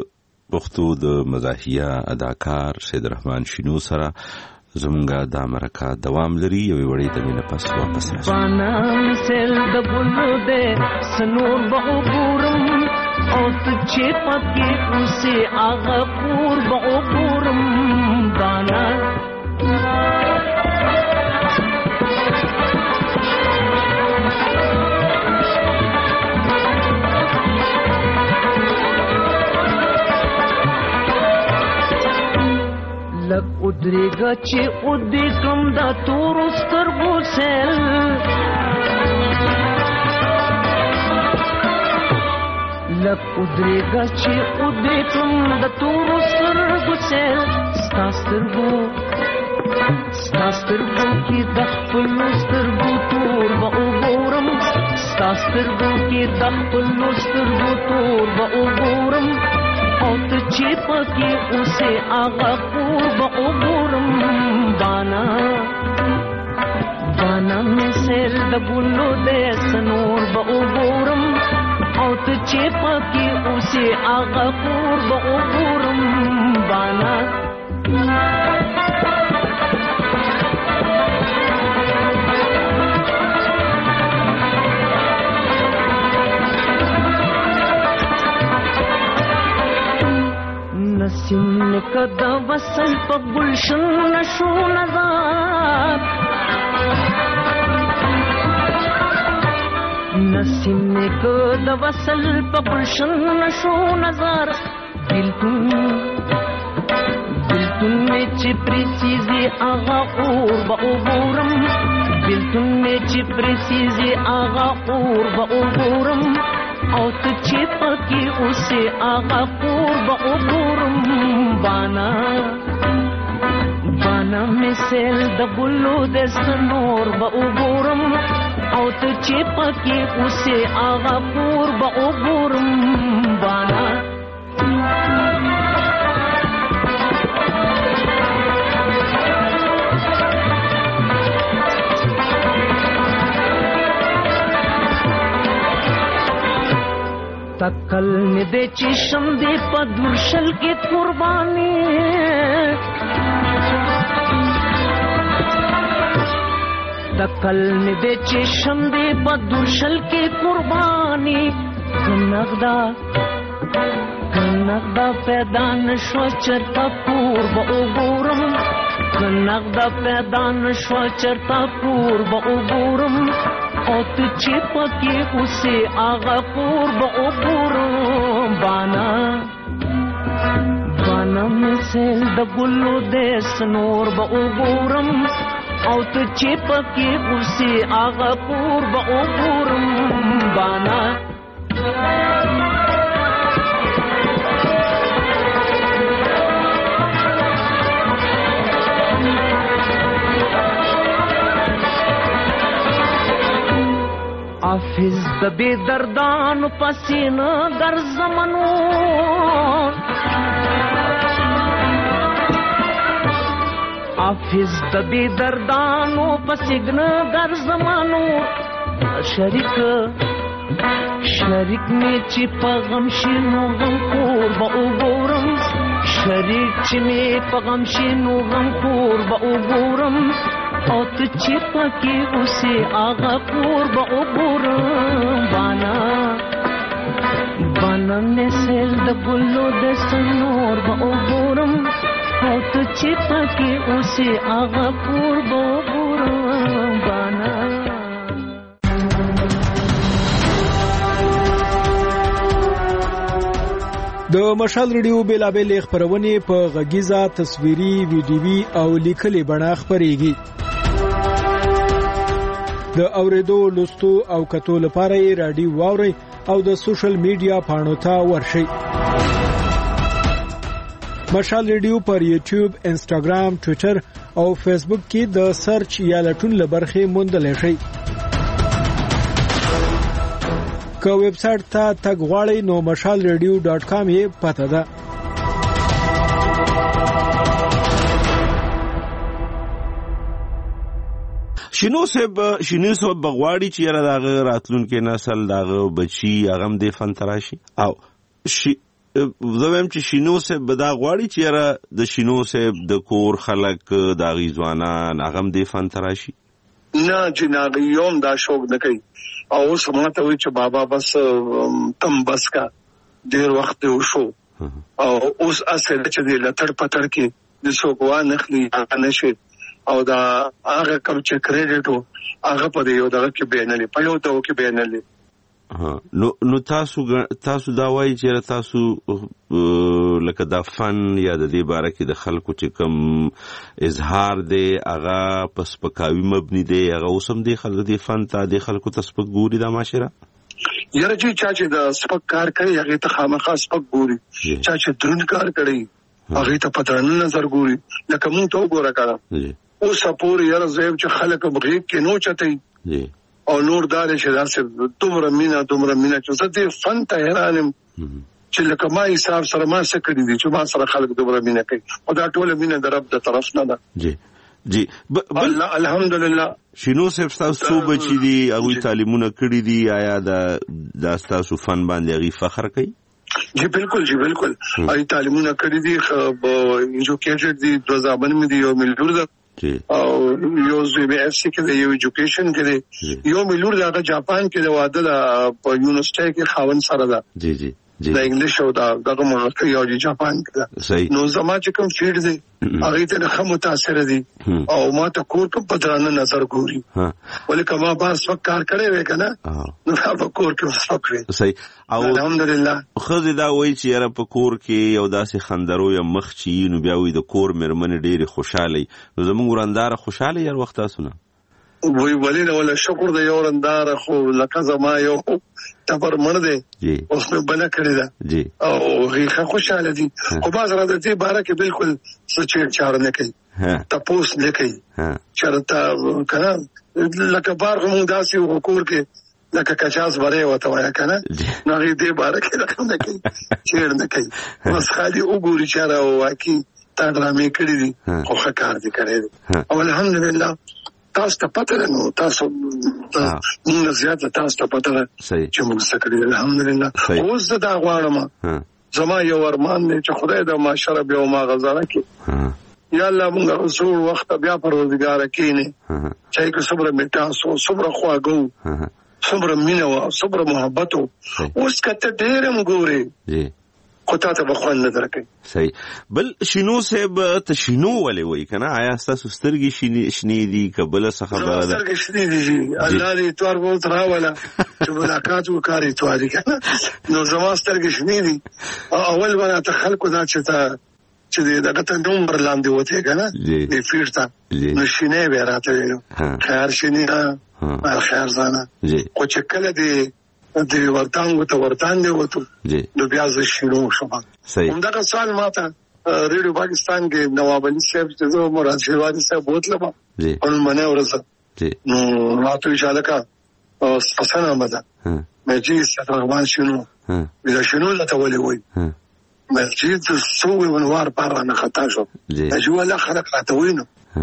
پښتو د مزاحیه اداکار سید رحمان شینو سره زمونږه د امریکا دوام لري یو وړي د مینه پس واپس راځي پانا سل د بولو دې سنور به ګورم او ته چې پکې اوسه هغه پور به ګورم بانا لک ادریگا چی ادی کم دا تور سترگو سیل لک ادریگا چی ادی کم دا تور سترگو سیل ستا سترگو ستا سترگو کی دخپلو سترگو تور با اگورم ستا سترگو کی دخپلو سترگو تور با اگورم او ته چې پکې اوسه هغه پور به وګورم بانا بانا مې سر د ګلو د سنور به وګورم او ته چې پکې اوسه هغه پور به وګورم بانا نسیم کدا وصل په گلشن نشو نظر نسیم کدا وصل په گلشن نشو نظر دلتون دلتون میں چې پریسیزی آغا اور با اوگورم دلتون میں چې پریسیزی آغا اور با اوگورم او ته چې پکې اوسه هغه پور به وګورم بانا بانا مې سیل د ګلو د سنور به وګورم او ته چې پکې اوسه هغه پور به وګورم بانا تکل می دے چشم دے پدرشل کی قربانی تکل می دے چشم دے پدرشل کی قربانی کنگدا کنگدا پیدا نشو چرتا پور با اوگورم کنگدا پیدا نشو چرتا پور با اوگورم او ته چې پکې اوسه هغه پور به وګورم بانا بانا مې سیل د ګلو د سنور به وګورم او ته چې پکې اوسه هغه پور به وګورم بانا حافظ د بی دردان پسینه در زمانو حافظ د بی دردانو پسینه در زمانو شریک شریک می چې په غم شینو غم خور به وګورم شریک چې می په غم شینو غم خور به وګورم او ته چې پکې اوسه هغه پور به وګورم بانا بانا مې سیل د ګلو د سنور به وګورم او ته چې پکې اوسه هغه پور به وګورم بانا د مشال ریډیو بیلابل خبرونه په غږیزه تصویري ویډیوي او لیکلي بڼه خبريږي د اوریدو لوستو او کتو لپاره رادیو واوري او د سوشل میډیا پاڼو ته ورشي مشال ریډیو پر یوټیوب انسټاګرام ټوئیټر او فیسبوک کې د سرچ یا لټون لبرخه موندل شي که ویب سټ ته تګ غواړئ نو مشال ریډیو ډاټ کام یې پته ده شینو سب شینو سب بغواړي چې را دغه راتلونکو نسل دغه بچي هغه د فن تراشي او زویم چې شینو سه بدا غواړي چې را د شینو سه د کور خلک د غیزوانان اغم دی فن تراشي نه جناب یوم دا شوق نه کوي او اوس ماته وی چې بابا بس تم بس کا ډیر وخت وشو او اوس اصل چې د لټړ پټړ کې د څوک وا نخلي نشي او دا هغه کوم چې کریډټ هغه په یو دغه کې بینلې په یو دغه کې بینلې نو نو تاسو تاسو دا وایي چې تاسو لکه دا فن یا د دې باره کې د خلکو چې کوم اظهار دی هغه پس پکاوي مبني دی هغه اوسم دی خلک دی فن ته د خلکو تسبق ګوري دا معاشره یاره چې چا چې د سپک کار کوي هغه ته خامخا سپک ګوري چا چې درون کار کوي هغه ته پترن نظر ګوري لکه مونږ ته وګوره کړه او سپور یاره زیب چې خلک بغیب کې نو چتای او نور دار چې داسې دومره مینا دومره مینا چې زه دې فن ته حیرانم چې لکه ما حساب سره ما څه کړی دي چې ما سره خلک دومره مینا کوي او دا ټول مینا د رب د طرف نه ده جی جی الله الحمدلله شینو صاحب تاسو بچی دي هغه تعلیمونه کړی دي آیا دا د تاسو فن باندې غي فخر کوي جی بالکل جی بالکل ای تعلیمونه کړی دي ایجوکیټډ دي دو هزار نو دی یو ملګر ده او یو زی بی اف سی کې یو ایجوکیشن کې یو ملګر ده جاپان کې د واده په یونیورسيټي کې خاون سره ده جی جی د انګلیش او دا دغه مورکه یو د جاپان کې نو زما چې کوم فیډ دی هغه ته خه متاثر دي او ما ته کور کوم پدرانه نظر ګوري ولکه ما باس وخت کار کړی وې کنه نو په کور کې وسوک وي صحیح او الحمدلله خو دا وایي چې را په کور کې یو داسې خندرو یا مخ چی نو بیا وي د کور مرمن ډېری خوشاله نو زموږ ورندار خوشاله یار وخت تاسو نه وی ولینه ولا شکر د یو ورندار خو لکه زما یو تبر مړ دی اوس مې بل کړی دا جی او هغه خوشاله دي خو باز را د دې باره کې بالکل سچې چار نه کوي تپوس نه کوي چرته کنه لکه بار هم داسي حکومت کې لکه کچاس بره وته وای کنه نو دې باره کې راځم نه کوي چیر نه کوي بس خالي وګوري چې را واکي تا درامې کړی دي خو ښه دي کړی او الحمدلله تاسو ته پته نو تاسو موږ زیاته تاسو ته پته چې موږ سکړي الحمدلله اوس دا غواړم زما یو ارمان دی چې خدای د معاشره به ما غزاره کې یا الله موږ رسول وخت بیا پروردگار کینه چې کو صبر میټا سو صبر خواګو صبر مینه او صبر محبت اوس کته ډېر مګوري کوتا ته بخوان نه درکې صحیح بل شینو صاحب ته شینو ولې وای کنه آیا تاسو سترګې شینې شنې دي قبل څه خبره ده سترګې شنې دي الله دې توار وو تر ولا چې ملاقات وکاري تواري کنه نو زما سترګې شنې دي اول باندې ته خلکو دا چې تا چې دغه ته نومبر لاندې وته کنه دې فیرتا نو شینې به راته خیر شینې ها خیر زانه او چې کله دې د ورتانګو ته ورتان دی وته نو بیا ز شینو شوم همدغه سوال ماته ریډیو پاکستان کې نواب علي صاحب چې مراد شیوانی صاحب بوتله ما او منه ورسه نو راته اشاره کا حسن احمد مجید سترغمان شنو بیا شنو ته ولي وای مجید سوې ونوار پاره نه خطا شو جو الله خلق راته وینو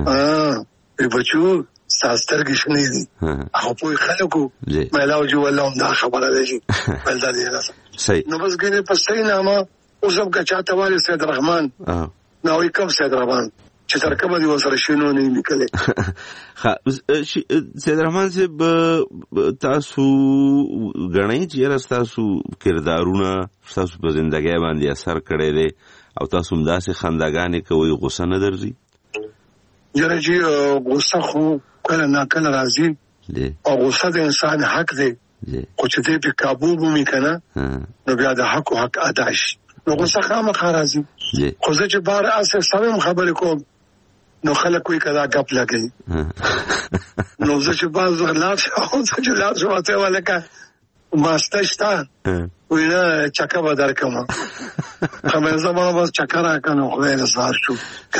اه بچو ستاسو شنې دي هغه په خلکو ملاو جو الله دا خبره ده بل دا دی صحیح نو بس ګینه په صحیح نامه اوسم کا چاته وایي سید رحمان نو یې کوم سید رحمان چې ترکمه دی وسره شنو نه لیکلې ها سید رحمان صاحب تاسو غنئ چې تاسو کردارونه تاسو په ژوندۍ باندې اثر کړی دی او تاسو هم داسې خنداګانې کوي غوسه نه درځي یره جی غوسه خو کله نه کله راځي او غوسه د انسان حق دی خو چې دې په قابو ومي کنه نو بیا د حق او حق ادا شي نو غوسه خامخا راځي خو زه چې بار اسه سمم خبرې کوم نو خلک وی کدا غپ لګي نو زه چې باز غلاف او زه چې لاس واته ولکه ماستشتا وینا چکه به درکم خبر زما بس چکر راکنه خو یې زار شو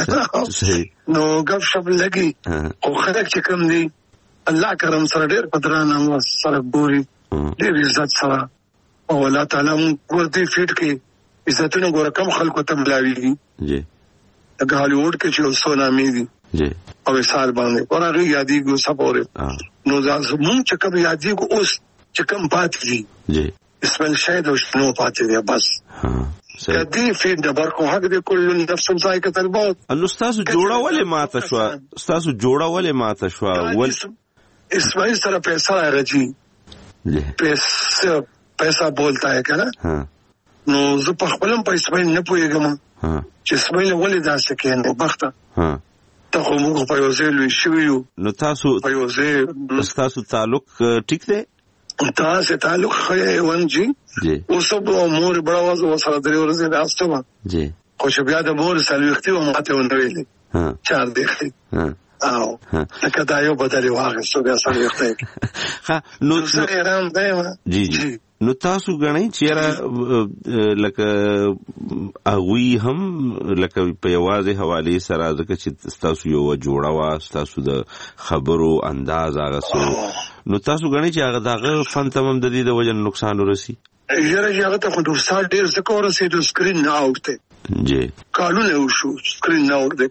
نو غف شپ لګي او خلک چې کوم دي الله کرم سره ډېر پدرانه سره ګوري ډېر عزت سره او الله تعالی موږ ورته فیټ کې عزتونه ګور کم خلکو ته ملاويږي جی هغه هالیوډ کې چې سونامي دي جی او مثال باندې ورغه یادي ګو سپوره نو ځکه موږ چې کوم یادي ګو اوس چې کوم پاتې دي جی اسمل شاید او شنو پاتې دي بس کدی فی دبر کو حق دې کل نفس ذائقه الموت. نو تاسو جوړه ولې ماته شو تاسو جوړه ولې ماته شو ول اسماعیل سره پیسہ راځي پیسہ پیسہ بولتا ہے کنه نو زه په خپلم په اسماعیل نه پوهیږم چې اسماعیل ولې داسې کینو بخته ته خو موږ په یو ځای لوي شویو. نو تاسو په یو ځای تاسو تعلق ټیک دی تاسو تعلق خې ون جی اوس په مور بڑا وځو سره درې ورځې راستم جی خو چې بیا د مور سره وختي و ماته ونویلې ها چار دی او لکه دا یو بدلی واغستو بیا سره وختي ها نو څه ایران دی جی جی نو تاسو غنئ چیرې لکه اوی هم لکه په یوازې حواله سره ځکه چې تاسو یو جوړه وا تاسو د خبرو انداز هغه سو نو تاسو غنئ چې هغه دغه فن تمام د دې د وجه نقصان ورسي یره هغه ته خو د سال ډیر څه کور سي د سکرین نه اوټه جی کالونه وشو سکرین نه اوټه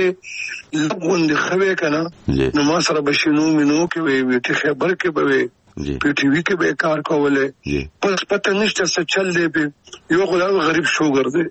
کته لغون دی خوي کنه نو ما سره بشینو مينو کې وي وي ته خبر کې به پی ټی وی کې به کار کوله پس پته نشته څه چل دی به یو خدای غریب شوګر دی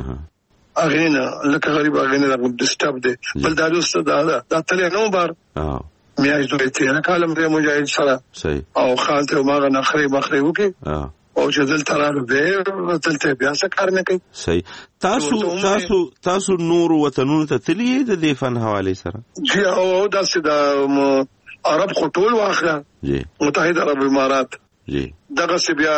اغه نه لکه غریب اغه نه ډیسټرب دی بل دا دوست دا دا تل نو بار میاش دوی ته نه کالم دی مجاهد سره صحیح او خالته ما نه خري بخري وکي او چې دل ترانه به تلته بیا څه کار نه کوي. صحیح تاسو تاسو تاسو نور وطنونو ته تللی د دې فن حواله سره جی او دا سده عرب خطول واخره جی متحده عرب امارات جی دغه سی بیا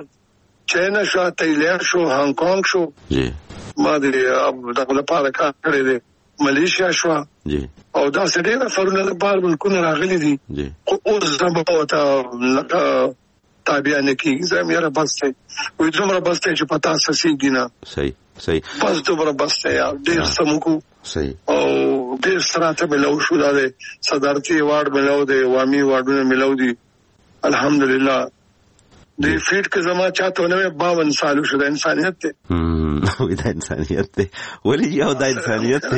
چاینا شو تایلند شو هانګ کانګ شو جی ما دې دغه لپاره کار کړی دی ملیشیا شو جی او دا څه ډېر فرونه لپاره بالکل راغلي دي جی اوس زما په تا لکه تابع نه کیږي زموږ را بسته وې څومره بسته چې پتا سسيږي نه. صحیح صحیح بس څومره بسته یا ډېر سمکو صحیح او ډېر سراته ملو شو دا صدارتي ایوارډ ملو دی وامي ایوارډونه ملو دي الحمدلله. د فیټ کې زما چاته نو باون سال شو د انسانيت ته هم د انسانيت ته ولې یو د انسانيت ته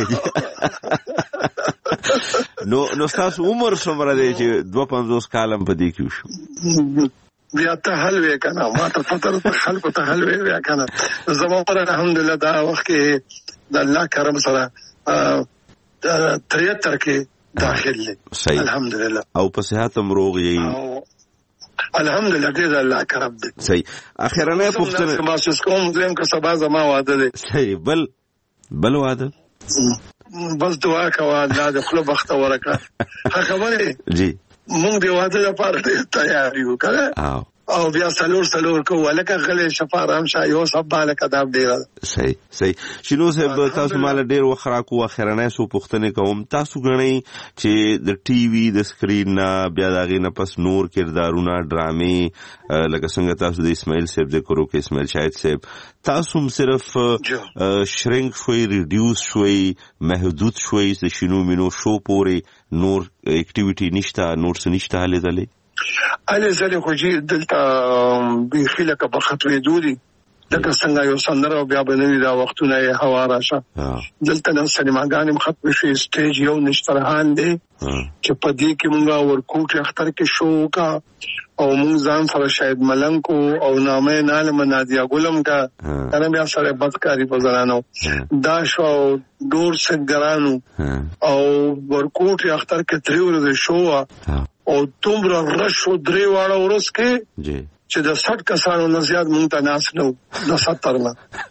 نو نو تاسو عمر څومره دی چې دوه پنځوس کالم په دې کې شو بیا ته حل وې کنه ما ته پتر په خلکو ته حل وې کنه زما پر الحمدلله دا وخت کې د الله کرم سره تریاتر کې داخل دي الحمدلله او په صحت هم روغ یې الحمدلله دې الله کرم دي. صحیح اخرنه پوښتنه ما څه کوم زم که سبا زما واده دي. صحیح بل بل واده بس دعا کوه الله دې خپل بخت ورکړه خبره جی مونږ دی واده لپاره تیار یو کنه او بیا سلور سلور کو ولکه غلې شفارام شای او سب بالک ادب دی. صحیح صحیح شنو صاحب تاسو مال ډیر وخرا کو اخرنه سو پښتنه کوم تاسو غنئ چې د ټي وي د سکرین نه بیا داغه نه پس نور کردارونه ډرامې لکه څنګه تاسو د اسماعیل صاحب ذکر وکړ اسماعیل شاهد صاحب تاسو صرف شرینک شوي ریډیوس شوي محدود شوي د شنو مينو شو پورې نور اکټیویټي نشته نور څه نشته هلي دلې علي زله خو جی دلته به خلک په خطوې دودي لکه څنګه یو سندره بیا بنوي دا وختونه هوا راشه دلته نو سینماګانې ختم شي سټیج یو نشترهان دی چې په دې کې مونږه ورکوټ اختر کې شو کا او مونږ ځان سره شاید ملنګ کو او نامه نالم نادیا ګلم کا کنه بیا سره بدکاری په زنانو دا شو ډور سګرانو او ورکوټ اختر کې تریور شو او تومره رشو درې واړه ورس کې جی چې د سټ کسانو نه زیات مونږ ته ناس نو د ستر نه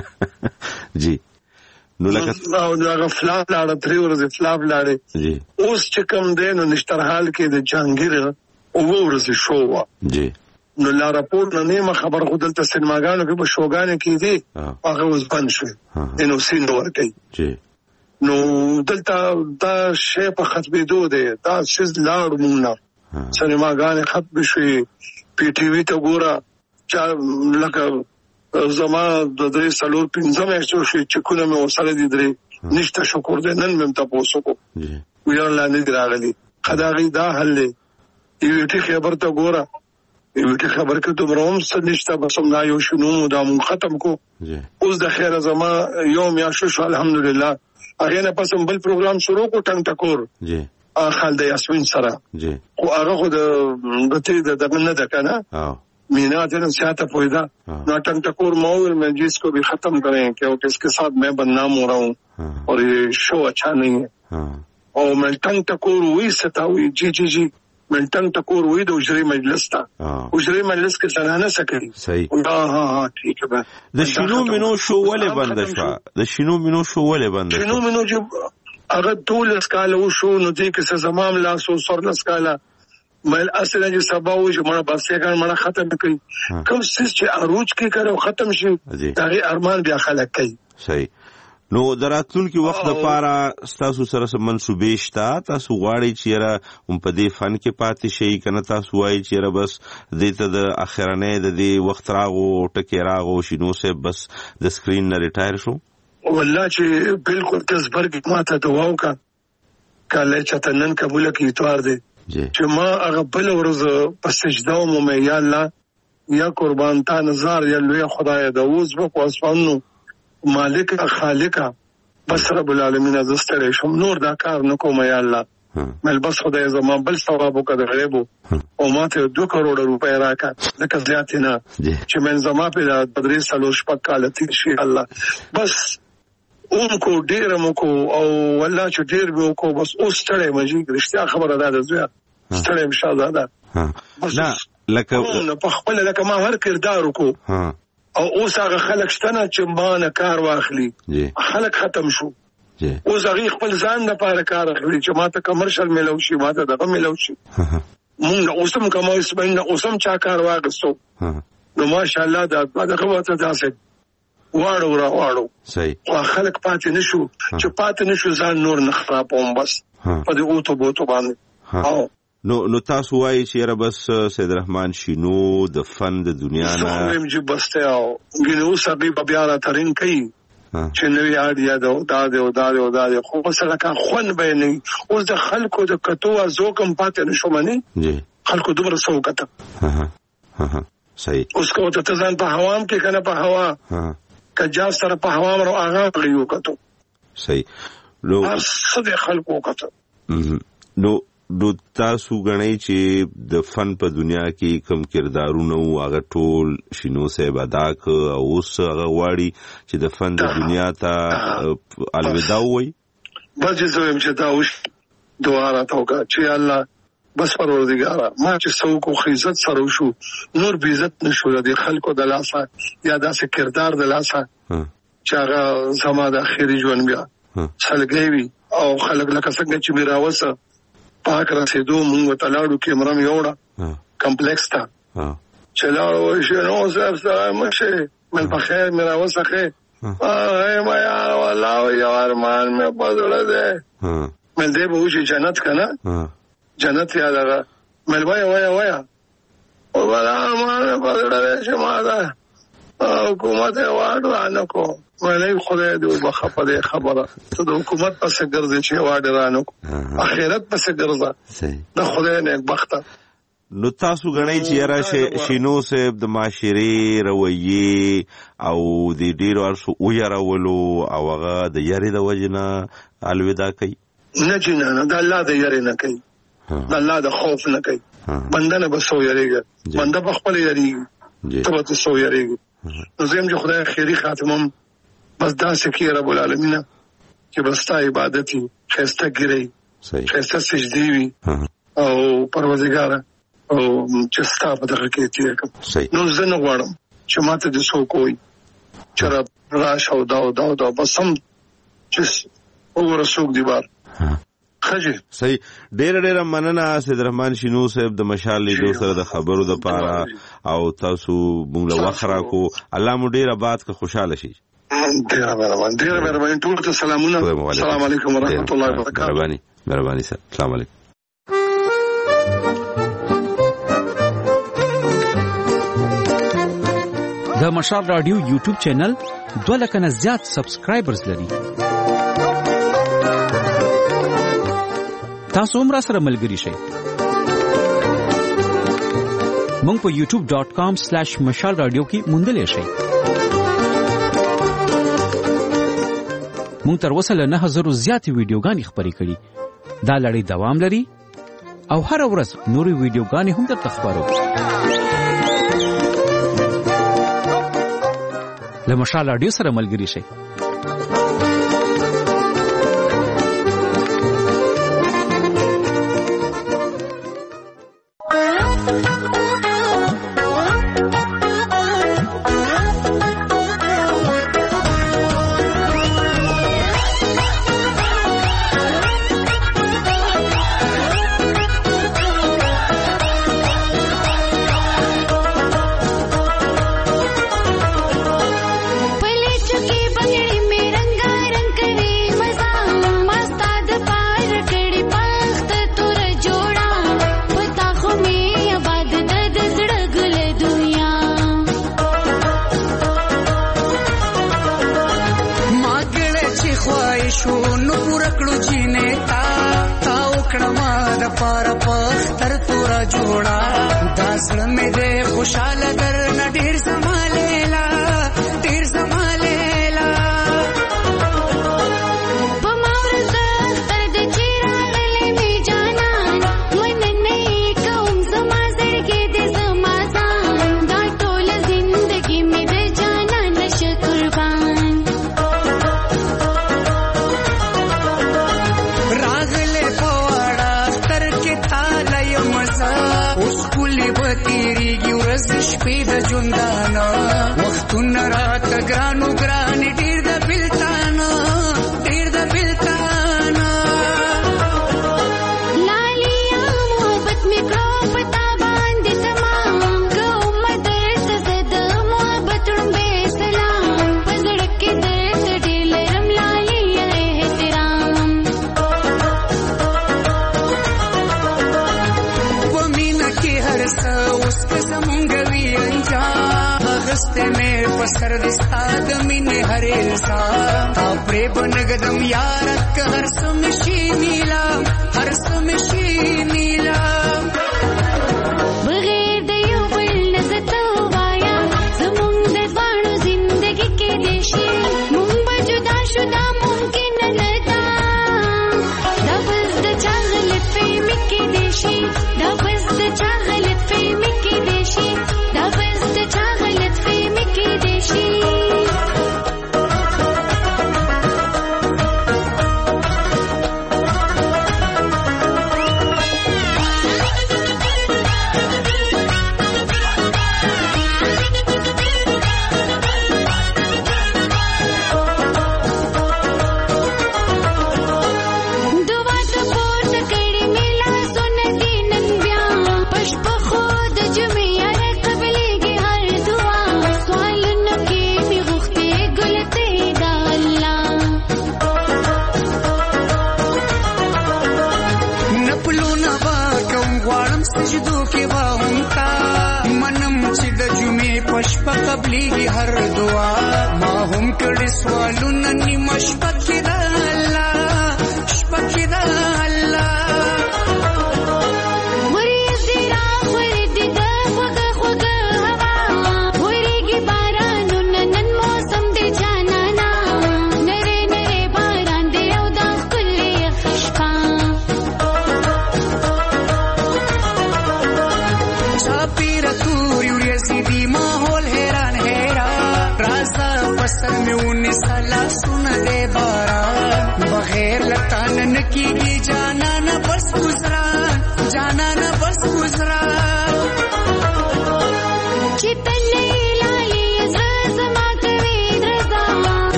جی نو لکه او دا فلاپ لاړه درې ورځې فلاپ لاړه جی اوس چې کوم دی نو نشترحال کې د جهانگیر او ورځې شو وا جی نو لا راپور نه نیمه خبر خو دلته سینماګانو کې به شوګانې کې دي هغه اوس بند شو نو سین ورته جی نو دلته دا شی په ختمېدو دی دا شیز لاړ مونږ نه سینماګانې ختم شوي پی ټی وی ته ګوره چا لکه زما د درې سلور پنځه میاشتو شي چې کومه مې وسره دي درې نشته شکر دې نن مې تاسو کو ویل لا نه راغلي خدای دا حل دی یو ټی خبر ته ګوره یو ټی خبر کې ته بروم څه نشته بس ما یو شنو دا مون ختم کو اوس د خیر زما یوم یا شو الحمدلله هغه نه پسم بل پروګرام شروع کو ټنګ ټکور جی خالد یاسمین سره جی خو هغه خو د غته د دغه نه ده کنه मीना दिन सियाता पोईदा नाटक टकोर माहौल में जिसको भी खत्म करें क्योंकि इसके साथ मैं बदनाम हो रहा हूँ और ये शो अच्छा नहीं है। और मैं टंग टकोर हुई सता हुई जी जी जी मैं टंग टकोर हुई तो उजरी मजलिस था, उजरी मजलिस के चला न सके। सही। हाँ हाँ हाँ ठीक है। द शिनो मिनो शो वाले बंद शवा द शिनो मिनो शो वाले बंद शिनो मिनो जो अगर दो लस्काला वो शो नदी के से जमाम लासो सर लस्काला मैं असल जो सबाऊ जो मना बस ये कारण मना खत्म कई कम सिस जो अरूज के करो खत्म शो ताकि अरमान भी खलक कई। सही। نو دراتون کې وخت د پاره تاسو سره سم منسوبې شته تاسو غواړئ چې را هم په دې فن کې پاتې شئ کنه تاسو وایي چې را بس دې ته د اخرنه د دې وخت راغو ټکی راغو شنو سه بس د سکرین نه ریټایر شو؟ والله چې بالکل کسبرګ ماته دعاو کا کله چې تنن قبول کی اتوار دې چې ما هغه بل ورځ په سجده مو مې یا الله یا قربان تا نظر یا لوی خدای د اوس په اسمانو مالک خالق بس رب العالمین زستړې شم نور دا کار نکوم یا الله مل بس خدای زما بل ثواب وکړ غیبو او ماته دوه کروڑ روپے راکا لکه زیات نه چې من زما په بدري سلو شپه کال تیر شي الله بس اون کو ډیر مو کو او والله چې ډیر به کو بس اوس ستړې مجي رښتیا خبره ده زویا ستړې مشاهده لا لکه په خپل لکه ما هر کردار کو او اوس هغه خلک شتنه چې باندې کار واخلي خلک ختم شو اوس هغه خپل ځان نه پاره کار اخلي چې ماته کمرشل ملو شي ماته دغه ملو شي مونږ اوسم کومه اسمه اوسم چا کار واغستو نو ماشاءالله دا دغه وته داسې واړو را واړو صحیح او خلک پاتې نشو چې پاتې نشو ځان نور نه خرابوم بس په دې اوټو بوټو باندې او نو نو تاسو وایي چې را بس سید رحمان شینو د فن د دنیا نه زموږ چې بسته او ګینو سبي بیا را ترين کوي چې نوې اړیا دا دا دا دا دا خو مثلا کا خون به نه اوس د خلکو د کتو ازوکم پاتې نشو مني جی خلکو دومره سو کته ها ها صحیح اوس کو ته ځان په هوام کې کنه په هوا ها کجا سره په هوا مرو هغه غيو کته صحیح نو صد خلکو کته نو نو تاسو غنئ چې د فن په دنیا کې کوم کردارونه او هغه ټول شینو صاحب ادا ک او اوس هغه واړي چې د فن د دنیا ته الوداع وای بس زم چې دا اوس دعا راته چې الله بس پروردگار ما چې سو کو خیزت سره شو نور به عزت نشو د خلکو د لاسه یا داسې کردار د لاسه چې هغه زما د اخیری ژوند بیا سلګوي او خلک لکه څنګه چې میرا وسه پاک رسیدو مونږ ته لاړو کې مرم یوړه کمپلیکس تا چلاړو شنو صاحب سره مشه مل په خیر میرا وسخه اے ما یا والله یا ارمان مې بدل ده مل دې به شي جنت کنه جنت یاد راغ مل وای وای وای او والله ارمان مې بدل ده چې ما ده حکومت واړو نه کو ولې خدای دې بخپه خبره ته د حکومت پس ګرځي چې واړه رانو اخرت پس ګرځا د خدای نه بخته نو تاسو غنئ چې را شینو صاحب د معاشري رویه او د ډیرو ارسو او یارولو او هغه د یاري د وجنه الوداع کوي نه جنانه د الله د یاري نه کوي د الله د خوف نه کوي بنده نه بسو یریږي بنده په خپل یریږي ته به سو یریږي نو زم چې خدای خیری خاتمم بس دا سکی رب العالمین چې بستا عبادتي خسته ګري خسته سجدي وي او پروردگار او چې ستا په دغه کې تیر کوم نو زه نه غواړم چې ماته د سو کوی چې رب راش او دا دا دا بس هم چې او رسوک دی بار خجه صحیح ډېر ډېر مننه سید رحمان شینو صاحب د مشال لیدو سره د خبرو د پاره او تاسو مونږ له وخره کو الله مو ډېر آباد که خوشاله شي ډېر مهربان ډېر مهربان ټول ته سلامونه السلام علیکم ورحمت الله وبرکاته مهرباني مهرباني سره السلام علیکم د مشال رادیو یوټیوب چینل دوه لک نه زیات سبسکرایبرز لري تاسو هم را سره ملګری شئ مونږ په یوټیوب ډاٹ کام سلیش مشال رادیو کې موندلی شئ مونږ تر اوسه له نه هزارو زیاتې ویډیوګانې خپرې کړي دا لړۍ دوام لري او هر ورځ نورې ویډیوګانې هم درته خپروو له مشال رادیو سره ملګري شئ.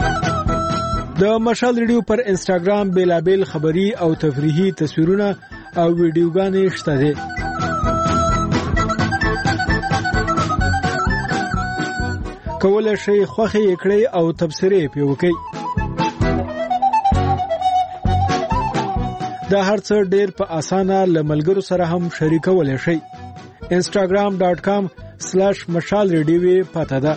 د مشال ریډیو پر انسټاګرام بیلابل خبری او تفریحي تصویرونه او ویډیوګانې شته دي. کولای شئ خوښه یې کړئ او تبصره یې پرې وکړئ. دا هر څه ډېر په اسانه له ملګرو سره هم شریکولی شئ. انسټاګرام ډاټ کام سلاش مشال ریډیو پته ده.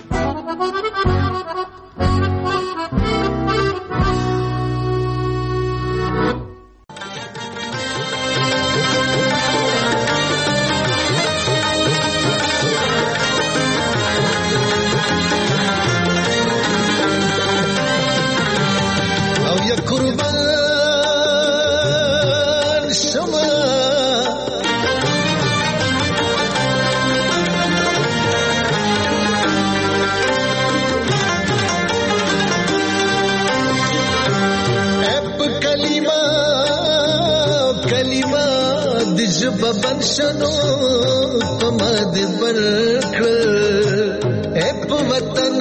بنشنو پمد برکل اپ وطن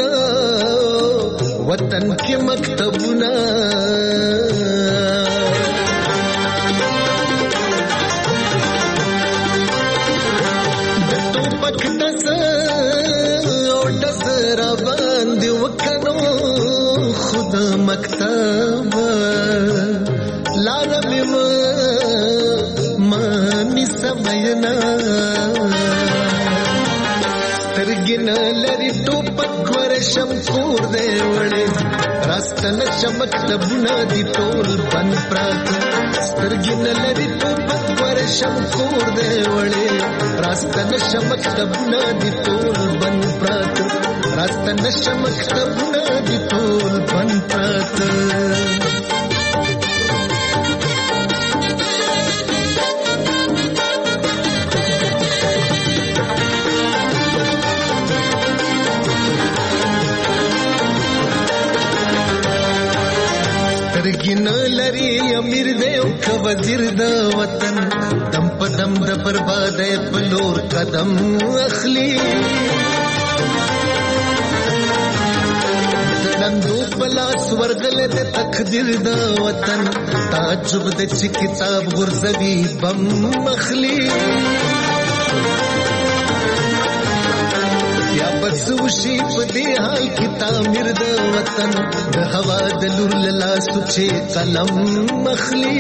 وطن کی مکتبنا دتو پکدس او دزرا باندې وکنو خود مکتب لارم سمينا سترګنا لري ټوپک ورشم کور دی وړي راستن چمک تبنا دي ټول بن پرات سترګنا لري ټوپک ورشم کور دی وړي راستن چمک تبنا دي ټول بن پرات راستن چمک تبنا دي ټول بن پرات. سترګین لري امیر دی او که وزیر د وطن دم په دم د بربادۍ په لور قدم اخلي دندو پلاس ورغله د تقدیر د وطن تعجب د چې کتاب غرزوي بم اخلي یا بس وشي په دې حال کې تعمیر د وطن د هوا د لور لاله سوچې قلم مخلي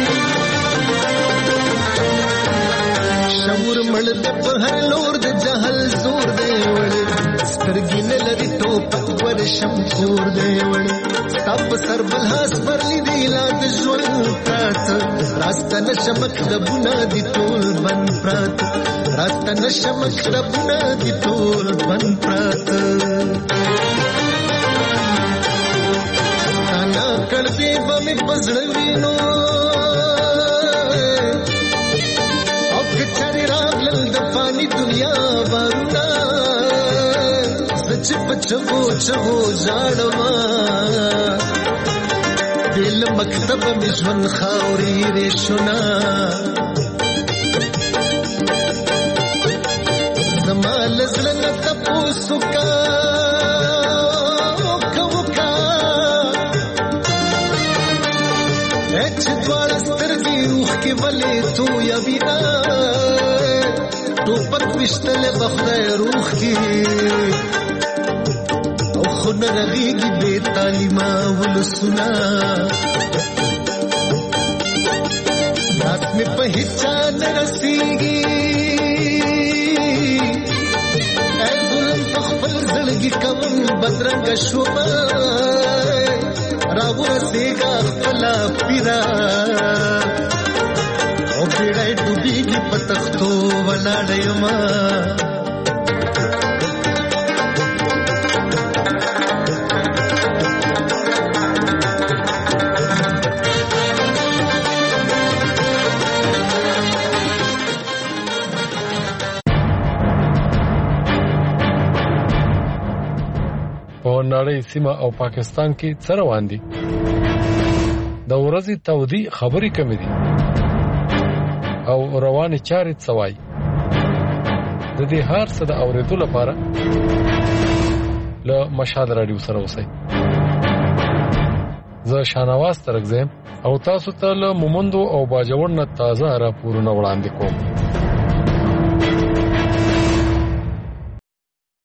شعور مړ د په هر لور د جهل زور دی وړي سترګې نه لري ټوپک ورشم کور دی وړي تپ سر بلحاس برلی دی لا د ژوند پرات راسته نشم مکتبونه دي ټول بن پرات راسته نشم مکتبونه دي ټول بن پرات انا کړبي به مې پزړوینو او کچري راغلل د پانی دنیا ورنا سچ پچو چو ځاړما دل مکتب مې ژوند خاوري رښنا زمال زلن تپوسو کا کوکا اچ دوار سترګي روح کې ولې تو یا وینا ټوپک وشتل بخدای روح کې او خن رغيږي بے تعلیمه ولسنا رات میں پہچان رسیږي اے ګلم خپل زړګي کوم بدرنګ شوبه راو رسېګا خپل پیرا او پیړای ډوبېږي په تختو ولاړ ما نړۍ سیمه او پاکستان کې څه روان دي د ورځې تودي خبرې کمې دي او روانې چارې څه وایي د دې هر څه د اورېدو لپاره له مشال رادیو سره اوسئ. زه شانواز ترک زم او تاسو ته له مومندو او باجوړ نه تازه راپورونه وړاندې کوم.